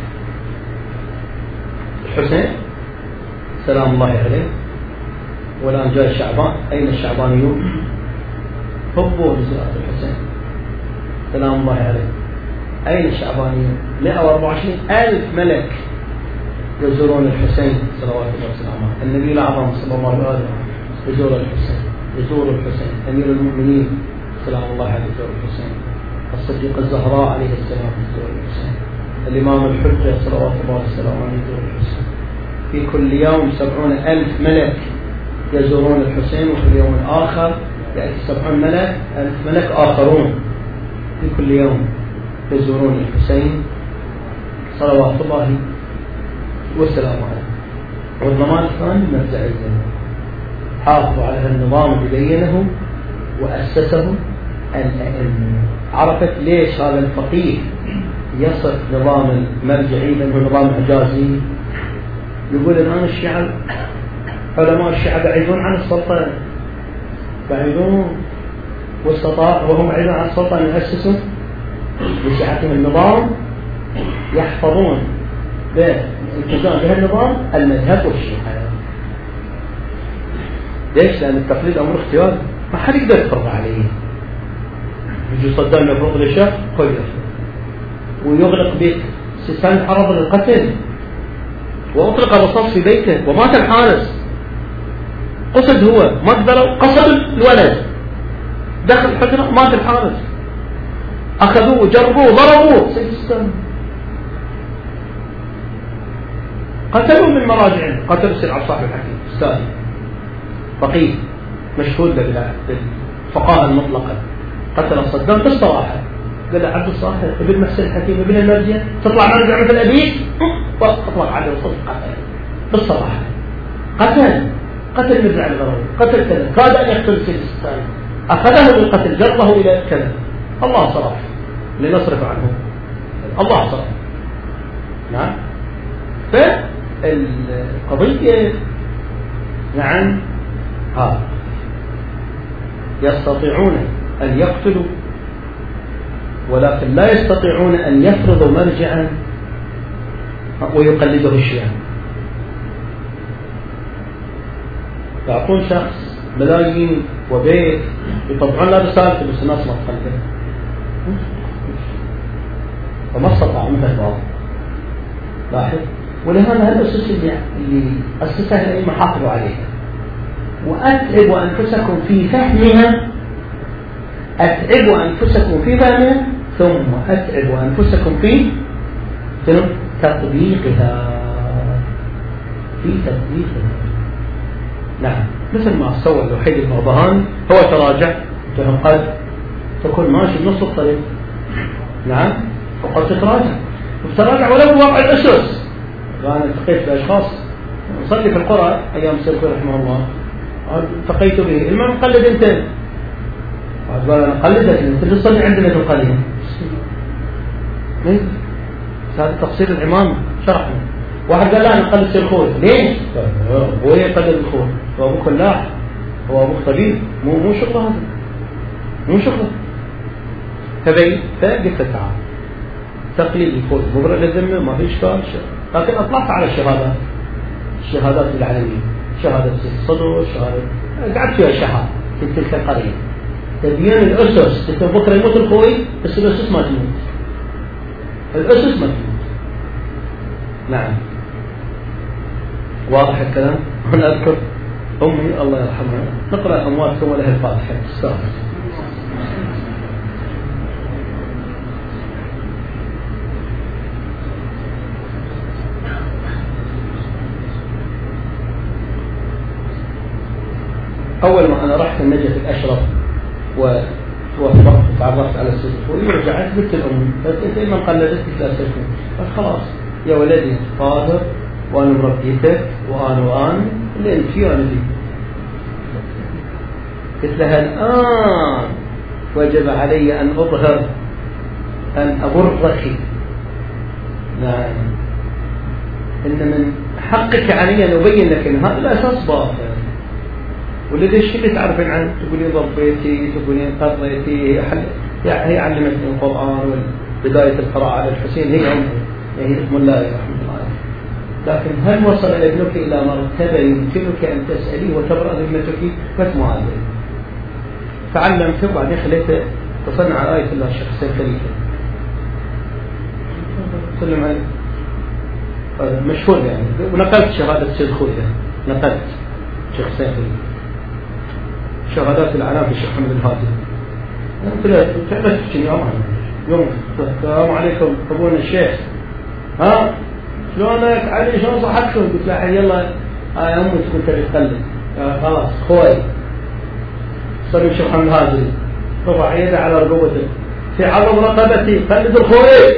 Speaker 3: الحسين سلام الله عليه، والآن جاء شعبان، أين الشعبانيون؟ حبوا لزيارة الحسين سلام الله عليه. أين الشعبانيون؟ 124,000 ملك يزورون الحسين صلوات الله وسلامه. النبي الأعظم صلى الله عليه وسلم يزور الحسين، أمير المؤمنين سلام الله عليه يزور الحسين، الصديق الزهراء عليه السلام يزور الحسين، الإمام الحجة صلوات الله وسلامه يزور الحسين. في كل يوم 70,000 ملك يزورون الحسين، وفي اليوم الآخر يأتي 70,000 ملك آخرون في كل يوم يزورون الحسين صلوات الله والسلام عليه. والضمان الثاني مرجع الزمن، حافظوا على النظام اللي بينه وأسسه الأئمة. عرفت ليش هذا الفقيه يصف نظام المرجعي بأنه نظام إعجازي؟ يقول الآن الشيعة علماء الشيعة بعيدون عن السلطة، بعيدون، وهم بعيدون عن السلطة أن يؤسسوا لشيعتهم النظام، يحفظون بالالتزام بهالنظام المذهب والشيعة. ليش؟ لأن التقليد أمر اختياري، ما حد يقدر يفرض عليه. يجي صدام يفرض للشيخ خير ويغلق بيت سيستان عرض للقتل، وأطلق الرصاص في بيته ومات الحارس. قصد هو ما قدروا، قصد الولد دخل الحجرة مات الحارس، أخذوه وجربوه ضربوه سيستان، قتلوا من مراجعهم، قتلوا سيد عبد الصالح الحكيم استاذ فقيه مشهود بالفقاهة المطلقة، قتل صدام بالصراحة. قال له عبد الصالح ابن محسن الحكيم ابن المرجع تطلع مرجع مثل أبيك، أطلق عليه الصدق قتل بالصراحة. قتل مرجع الغروي، قتل كذا، كاد أن يقتل سيستان، أخذه للقتل جره إلى كذا. الله صرف لنصرف عنه، الله صرف. نعم. فالقضية نعم يستطيعون أن يقتلوا ولكن لا يستطيعون أن يفرضوا مرجعا ويقلده الشيعة. يعطون شخص ملايين وبيت يطبعون له رسالته بس الناس ما تقلده، فما استطاعوا مثل البعض. لاحظ. ولهذا الأسس اللي أسسها الأئمة حافظوا عليها، وأتعبوا أنفسكم في فهمها، ثم أتعبوا أنفسكم في تطبيقها. نعم. مثل ما سوى الوحيد البغبهاني، هو تراجع قد تكون ماشي بنص الطريق. نعم. وقد تتراجع ولو بوضع الأسس. أنا التقيت بأشخاص نصلي في القرى أيام سيدنا رحمه الله، التقيت به المهم قلد أنت واحد قال أنا قلدك أنت تصلي عندنا في القليل هذا تقصير الإمام شرحنا. واحد قال لا أنا قلد سيد الخوي ليش؟ هو يقلد الخوي هو أبوك فلاح هو أبوك طبيب مو شغله هذا مو شغله. فقلت تعال تقليد الخوي مبرر للذمة ما في إشكال. لكن أطلعت على الشهادات العالمية شهادة الصدر شهادة قعدت فيها شهادة في تلك القرية تبين الأسس. بكرة يموت الخوي بس الأسس ما تموت الأسس ما تموت. نعم واضح الكلام. هنا أذكر أمي الله يرحمها نقرأ أمواتكم ولها الفاتحة تستاهل. أول ما أنا رحت النجف الأشرف وتعرفت على السيد الخوي ورجعت قلت الأم أنت إما قلدتك لا تسلم خلاص يا ولدي طاهر وأنا مربيتك وأنا اللي أنت فيه وأنا فيه. قلت لها الآن وجب علي أن أظهر أن أبرك. نعم إن من حقك علي أن أبين لك أن هذا الأساس باطل والذي الشيء اللي تعرفين عنه تقولين ربيتي تقولين قضيتي هي علمتني القرآن وبداية القراءة على الحسين هي أمه هي اسم الله رحمه الله. لكن هل وصل ابنك إلى مرتبة يمكنك أن تسأليه وتبرأ ذمتك؟ قلت ما أدري. تعلمت وبعدين خليته تصنع على آية الله الشيخ حسين خليفة سلم عليه مشهور يعني ونقلت شهادة السيد خوية نقلت الشيخ حسين خليفة شهادات العلام في الشيخ محمد الهادي. قلت له تعبت يوم السلام عليكم أبونا الشيخ ها شلونك علي شلون صحتكم؟ قلت له يلا يا أمي كنت تقلد خلاص خوي صلي الشيخ محمد الهادي رفع يده على رقبته في عرض رقبتي قلد الخوي.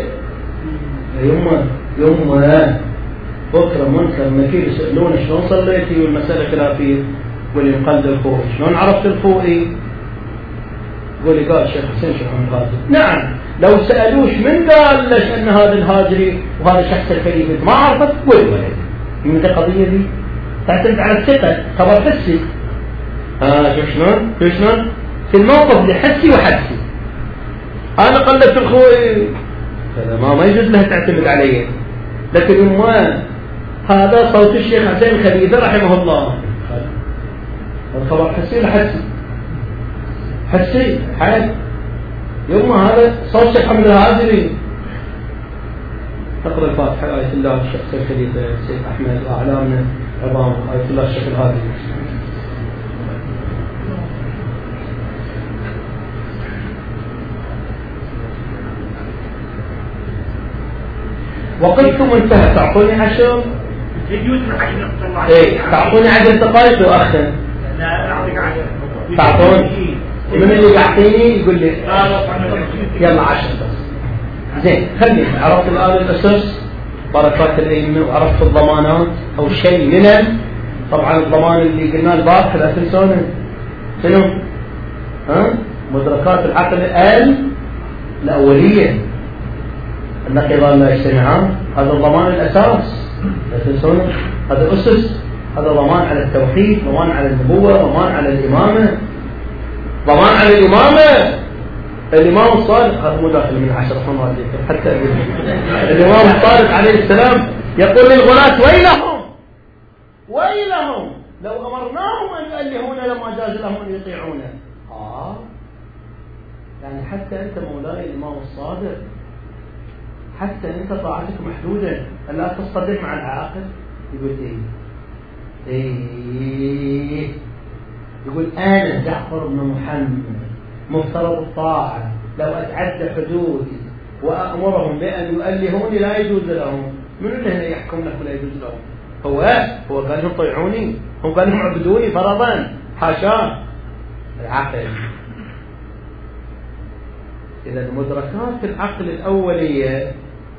Speaker 3: يوم بكره منكر نكير يسألون شلون صليتي والمسألة خلافية قولي مقلد الخوي شلون عرفت الخوي؟ قولي قال الشيخ حسين الشيخ محمد الهادي. نعم لو سألوش من قال لك أن هذا الهاجري وهذا الشخص الكريم ما عرفت قولي ولد من القضية دي تعتمد على الثقة خبر حسي. شوف شلون في الموقف اللي حسي وحسي أنا قلدت الخوي هذا ما يجوز لها تعتمد عليه. لكن ما هذا صوت الشيخ حسين خليفة رحمه الله الخبر حسي لحسي حسي حال يوم هذا صوت الشيخ محمد الهادي. تقرأ الفاتحة آية الله الشيخ الخليفة سيد أحمد وأعلامنا عظام آية الله الشيخ الهادي. وقلتم انتهى تعطوني 10 تعطوني 10 دقائق وأختم.
Speaker 2: لا أعطيك 10
Speaker 3: تعطوني من اللي يعطيني يقول لي يلا 10 بس. زين خليني عرفت الآن الأسس بركات الأئمة وعرفت الضمانات أو شيء من طبعا الضمان اللي قلنا البارح لا تنسونه شنو؟ مدركات العقل الأولية النقيضان لا يجتمعان هذا الضمان الأساس لا تنسونه. هذا أسس هذا ضمان على التوحيد ضمان على النبوة ضمان على الإمامة ضمان على الإمامة. الإمام الصادق هذا مو داخل من 10 حمرات حتى الإمام الصادق عليه السلام يقول للغلاة ويلهم لو أمرناهم أن يؤلهون لما جاز لهم أن يطيعون. يعني حتى أنت مولاي الإمام الصادق حتى أنت طاعتك محدودة ألا تصطدم مع العاقل. يقول إيه يقول أنا جعفر بن محمد مفترض الطاعة لو أتعدى حدودي وأأمرهم بأن يؤلهوني لا يجوز لهم. من اللي هنا يحكم لهم لا يجوز لهم؟ هو قال لهم طيعوني هم قال لهم عبدوني فرضا حاشا العقل. إذا مدركات العقل الأولية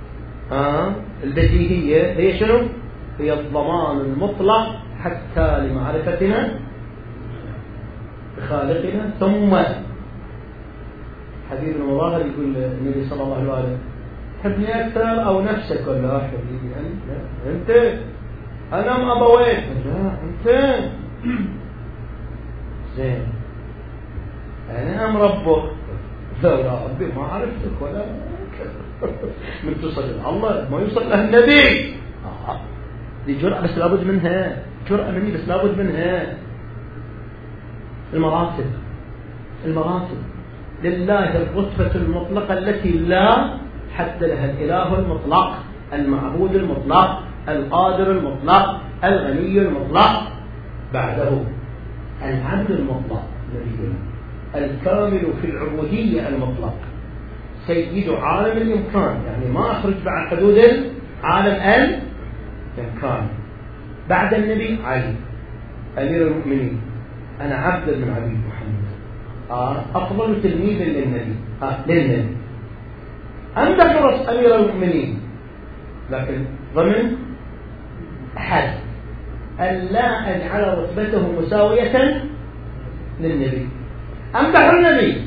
Speaker 3: البديهية هي شنو؟ هي الضمان المطلق حتى لمعرفتنا بخالقنا ثم
Speaker 1: حبيب المظاهر يقول النبي صلى الله عليه وسلم تحبني أكثر أو نفسك؟ قال لا حبيبي أنت أنا ما أبويك. لا أنت زين أنا أم ربك؟ لا يا ربي ما عرفتك ولا من تصل إلى الله ما يوصل له النبي. دي جرأة بس لابد منها، جرأة مني بس لابد منها. المراتب لله الرتبة المطلقة التي لا حد لها، الإله المطلق، المعبود المطلق، القادر المطلق، الغني المطلق، بعده العبد المطلق نبينا الكامل في العبودية المطلق، سيد عالم الإمكان، يعني ما أخرج بعد حدود عالم الإمكان. بعد النبي علي أمير المؤمنين، أنا عبد من عبيد محمد، أفضل تلميذ للنبي للنبي. أنت فرص أمير المؤمنين، لكن ضمن حد أن لا أجعل رتبته مساوية للنبي. أمدح النبي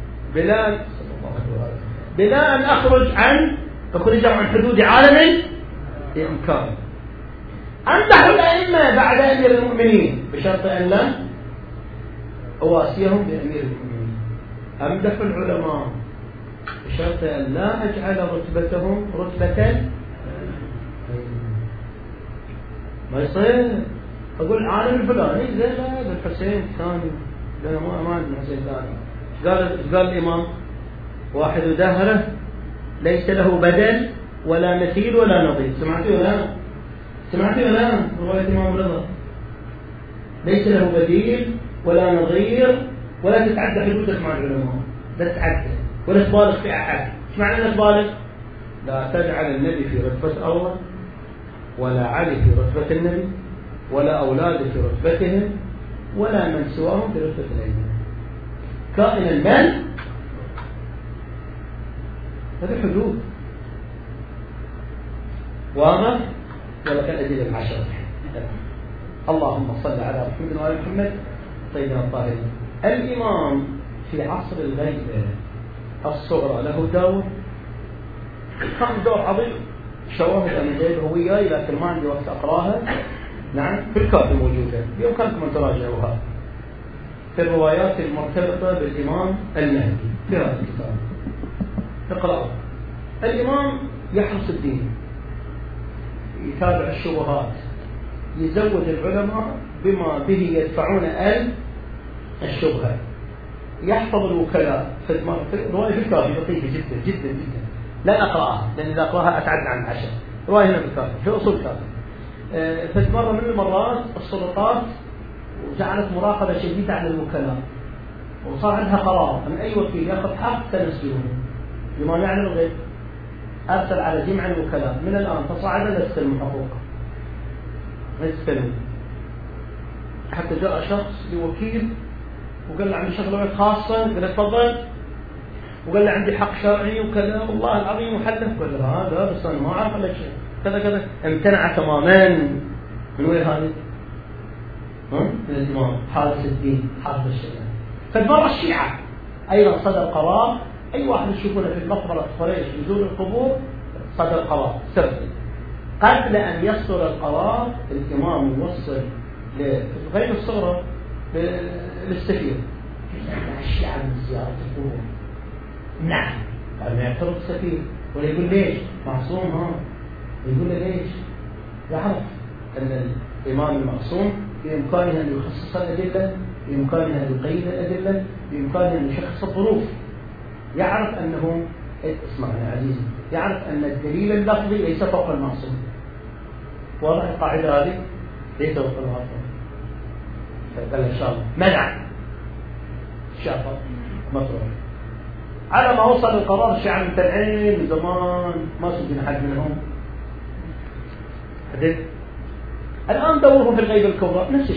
Speaker 1: بلا أن أخرج عن حدود عالم الإمكان. أمدح الأئمة بعد أمير المؤمنين بشرط أن لا أواسيهم بأمير المؤمنين. أمدح العلماء بشرط أن لا أجعل رتبتهم رتبة ما يصير أقول عالم الفلاني زي لا بالحسين ثاني، لا ما عندنا حسين ثاني. قال الإمام واحد دهره ليس له بدل ولا مثيل ولا نظير. سمعتوا ولا لا؟ رواية الإمام رضا ليس له بديل ولا نظير، ولا تتعدى حدودك مع العلماء، لا تتعدى ولا تبالغ في أحد. ايش معنى لا تبالغ؟ لا تجعل النبي في رتبة أول، ولا علي في رتبة النبي، ولا أولاده في رتبتهم، ولا من سواهم في رتبة الأئمة كائنا من. هذه حدود واضح. ولكن أدلة العشرة. اللهم صل على محمد وعلى محمد سيدنا الطاهرين. الإمام في عصر الغيبة الصغرى له دور، كان دور عظيم. شواهد أنا جايبها وياي لكن ما عندي وقت أقراها. نعم في الكافي موجودة، بإمكانكم أن تراجعوها في الروايات المرتبطة بالإمام المهدي في هذا الكتاب. اقرأوا. الإمام يحرص الدين، يتابع الشبهات، يزود العلماء بما به يدفعون الشبهة، يحفظ الوكلاء. في رواية في الكافي لطيفة جدا جدا جدا، لا أقرأها لأن إذا أقرأها أتعدى عن 10. رواية هنا في الكافي في أصول الكافي. في مرة من المرات السلطات جعلت مراقبة شديدة على الوكلاء، وصار عندها قرار أن أي وكيل يأخذ حق سنسجنه بما يعلم الغيب. أرسل على جميع الوكلاء من الآن تصاعد لا تستلم حقوقه، ما يستلم. حتى جاء شخص لوكيل وقال له عندي شغلة خاصة، قال له تفضل، وقال له عندي حق شرعي وكذا والله العظيم وحلف. قال له هذا بس أنا ما أعرف لك شيء كذا كذا. امتنع تماما. من وين هذا؟ من الإمام حارس الدين حارس الشريعة. فالمرة الشيعة أيضا صدر قرار، أي واحد يشوفونه في المقبرة قريش يزور القبور صدر قرار سري. قبل أن يصدر القرار الإمام يوصل لغير الصغرى للسفير يسأل الشيعة من زيارة القبور. نعم. قال ما يعترض السفير ولا يقول ليش معصوم ها؟ يقول له ليش؟ يعرف أن الإمام المعصوم بإمكانه أن يخصص الأدلة، بإمكانه أن يقيد الأدلة، بإمكانه أن يشخص الظروف. يعرف أنه اسمعني عزيزي، يعرف أن الدليل اللفظي ليس فوق المعصوم. واضح القاعدة هذه؟ ليس فوق المعصوم. فقال إن شاء الله منع شافه مطروح. على ما وصل القرار الشيعة متابعين من زمان ما سجن أحد منهم. الآن دورهم في الغيبة الكبرى نفس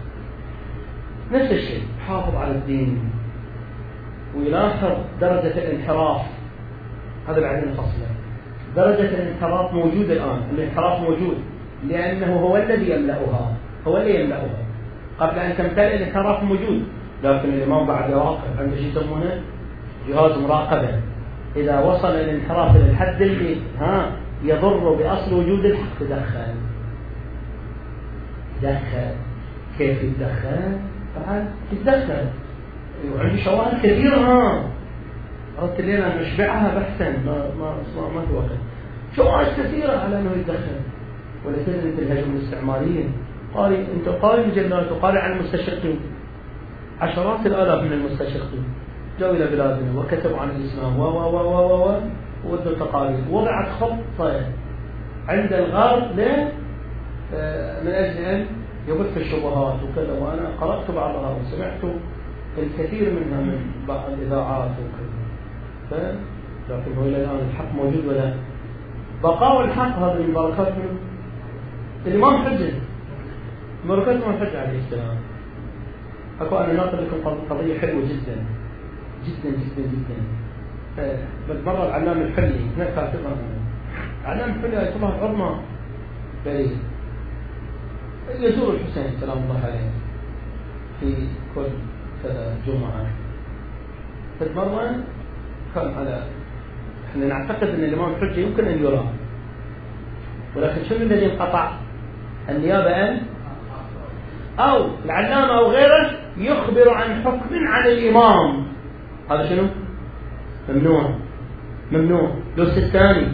Speaker 1: الشيء، حافظ على الدين ويلاحظ درجة الانحراف. هذا بعدين فصله. درجة الانحراف موجودة الآن، الانحراف موجود لأنه هو الذي يملأها، قبل أن تمتلئ الانحراف موجود، لكن الإمام بعد واقع عنده شيء يسمونه جهاز مراقبة إذا وصل الانحراف إلى الحد اللي يضر بأصل وجود الحق تدخل. كيف يتدخل؟ بعد يتدخل وعندي شواهد كثيرة قلت لنا نشبعها بحثا ما في وقت. شواهد كثيرة على أنه يتدخل. ولا تدري الهجوم الاستعماريين أنت قارئ مجلات وقارئ عن المستشرقين، عشرات الآلاف من المستشرقين جاءوا إلى بلادنا وكتبوا عن الإسلام وودوا تقارير. وضعت خطة عند الغرب من أجل أن يبث الشبهات وكذا، وأنا قرأت بعضها وسمعت الكثير منها من بعض الإذاعات وكذا. لكن هو إلى الآن الحق موجود ولا بقاء الحق؟ هذه من بركات الإمام حجة، بركات الإمام حجة عليه السلام. أنا ناقل لكم قضية حلوة جدا جدا جدا جدا. مرة العلام الحلي هناك كاتبها، العلام الحلي آية الله العظمى بريء يزور الحسين سلام الله عليه في كل كذا جمعة. مرة كان على احنا نعتقد ان الامام الحجة يمكن ان يرى، ولكن شنو الذي انقطع؟ النيابة او العلامة او غيره يخبر عن حكم عن الامام، هذا شنو؟ ممنوع. لو السستاني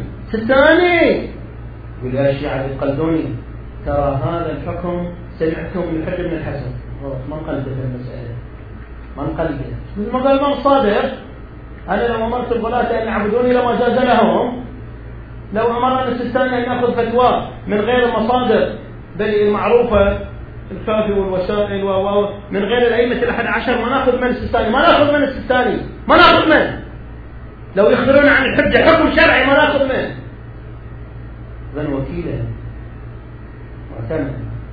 Speaker 1: يقول يا الشيعة القلدوني ترى هذا الحكم سمعتم من الحج بن الحسن، ما انقلبت المسألة، ما انقلبت مثل ما قال الإمام الصادق أنا لو أمرت الغلاة أن يعبدوني لما جاز لهم. لو أمرنا السستاني أن نأخذ فتوى من غير المصادر بل المعروفة الكافي والوسائل من غير الأئمة ال11 ما نأخذ من السستاني، ما نأخذ من لو يخبرون عن الحجة حكم شرعي ما نأخذ منه. ظن وكيله معتمد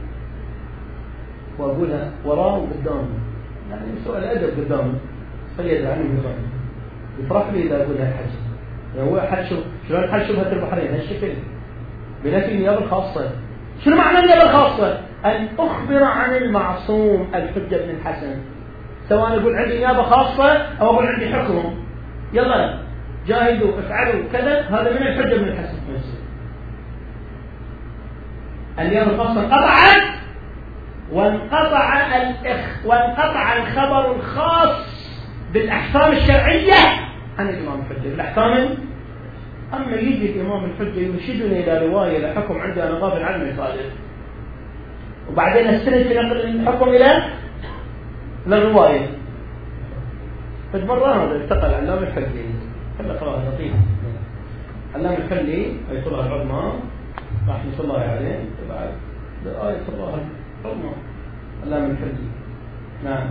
Speaker 1: وأقولها وراه وقدامه، يعني سؤال أدب قدامه صيد عنه بظن يفرح لي إذا أقولها الحج. يعني هو حج شلون حج شبهة البحرين هالشكل بنفي النيابة الخاصة. شنو معنى النيابة الخاصة؟ أن أخبر عن المعصوم الحجة بن الحسن، سواء أقول عندي نيابة خاصة أو أقول عندي حكم، يلا جاهدوا افعلوا كذا، هذا من الحجة بن الحسن. النيابة الخاصة انقطعت وانقطع الخبر الخاص بالأحكام الشرعية عن الإمام الحجة. الأحكام أما يجي الإمام الحجة يرشدني إلى رواية لحكم عندي أنا غافل عنه صادق، وبعدين استند في نقل الحكم إلى الرواية. فمرة هذا التقى العلام الحجي خلى قراءة لطيفة. العلام الحجي آية الله العظمى رحمة الله عليه بعد آية الله العظمى العلام الحجي. نعم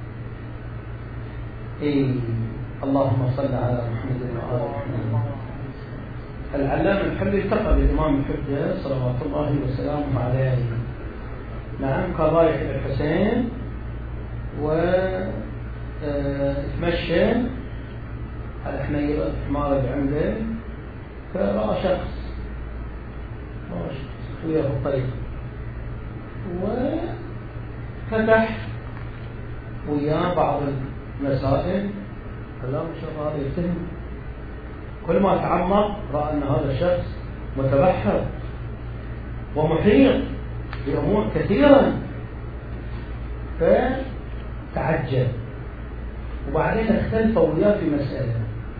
Speaker 1: اللهم صل على محمد وآل محمد. العلام الحجي التقى بالإمام الحجة صلوات الله وسلامه عليه. نعم كان رايح إلى الحسين وتمشى على حمارة عنده، فرأى شخص وياه في الطريق وفتح وياه بعض المسائل. كلام الشيخ هذا يتهم، كل ما تعمق رأى أن هذا الشخص متبحر ومحيط بأمور كثيرة، فتعجب وبعدين اختلف وياه في مسألة.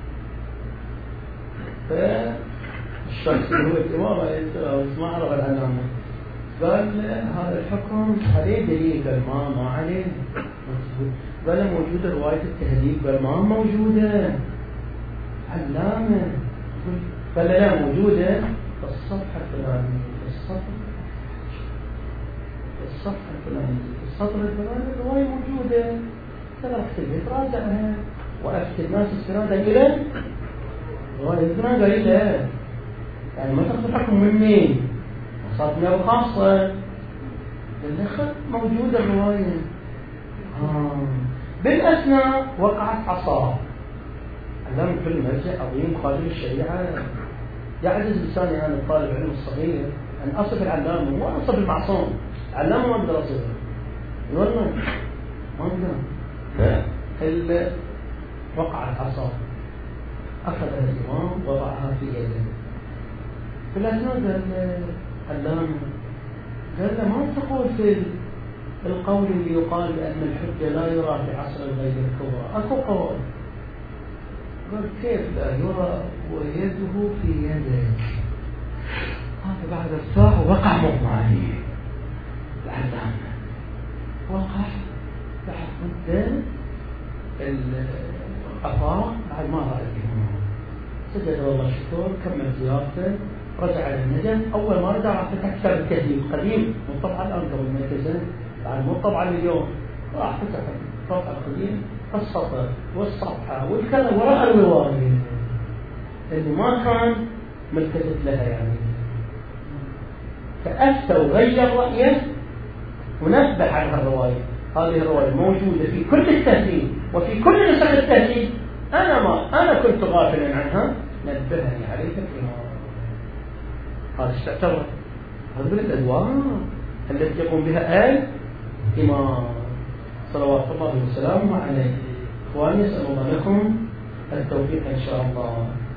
Speaker 1: فالشخص اللي هو الإمام ما عرف العلامة قال هذا الحكم عليه دليل؟ قال ما عليه. قال موجودة رواية التهذيب؟ قال ما موجودة. علامة قال لا موجودة في الصفحة الفلانية، في الصفحة الفلانية، في السطر الفلاني الرواية موجودة. تركت البيت راجعها وأفتي الناس استنادا إلى رواية استنادا إلى، يعني ما تأخذ الحكم من مين؟ صارت نيابة خاصة بالأخذ موجودة الرواية. بالأثناء وقعت عصا. علام كل مرجع عظيم خادم الشريعة. يعجز لساني أنا الطالب العلم الصغير أن أصف العلامة مو أصف المعصوم. علامة ما أقدر أصفه والله ما أقدر. وقعت عصا، أخذها الإمام وضعها في يده. فالأثناء علامة قال له ما تقول في القول اللي يقال بأن الحجة لا يرى في عصر الغيب الكبرى، أكو قول. قال كيف لا يرى ويده في يده؟ هذا بعد الساعة وقع مغمى عليه العلامة، وقع بعد مدة الأفاق بعد ما رأى الإمام، سجد والله الشكر، كمل زيارته، رجع للنجم. أول ما رجع راح فتح كتاب التهذيب قديم مطبع الآن قبل 100 سنة، بعد مطبع اليوم، راح فتح الطبع القديم السطر والصفحة والكلام وراء الرواية اللي ما كان ملتفت لها يعني، فأفتى وغير رأيه ونبه عن الرواية. هذه الرواية موجودة في كل التهذيب وفي كل نسخ التهذيب، أنا كنت غافلا عنها، نبهني عليها الإمام. هذا استعتبر، هذا من الأدوار التي يقوم بها الإمام صلوات الله وسلامه عليه. إخواني، أسأل الله لكم التوفيق إن شاء الله.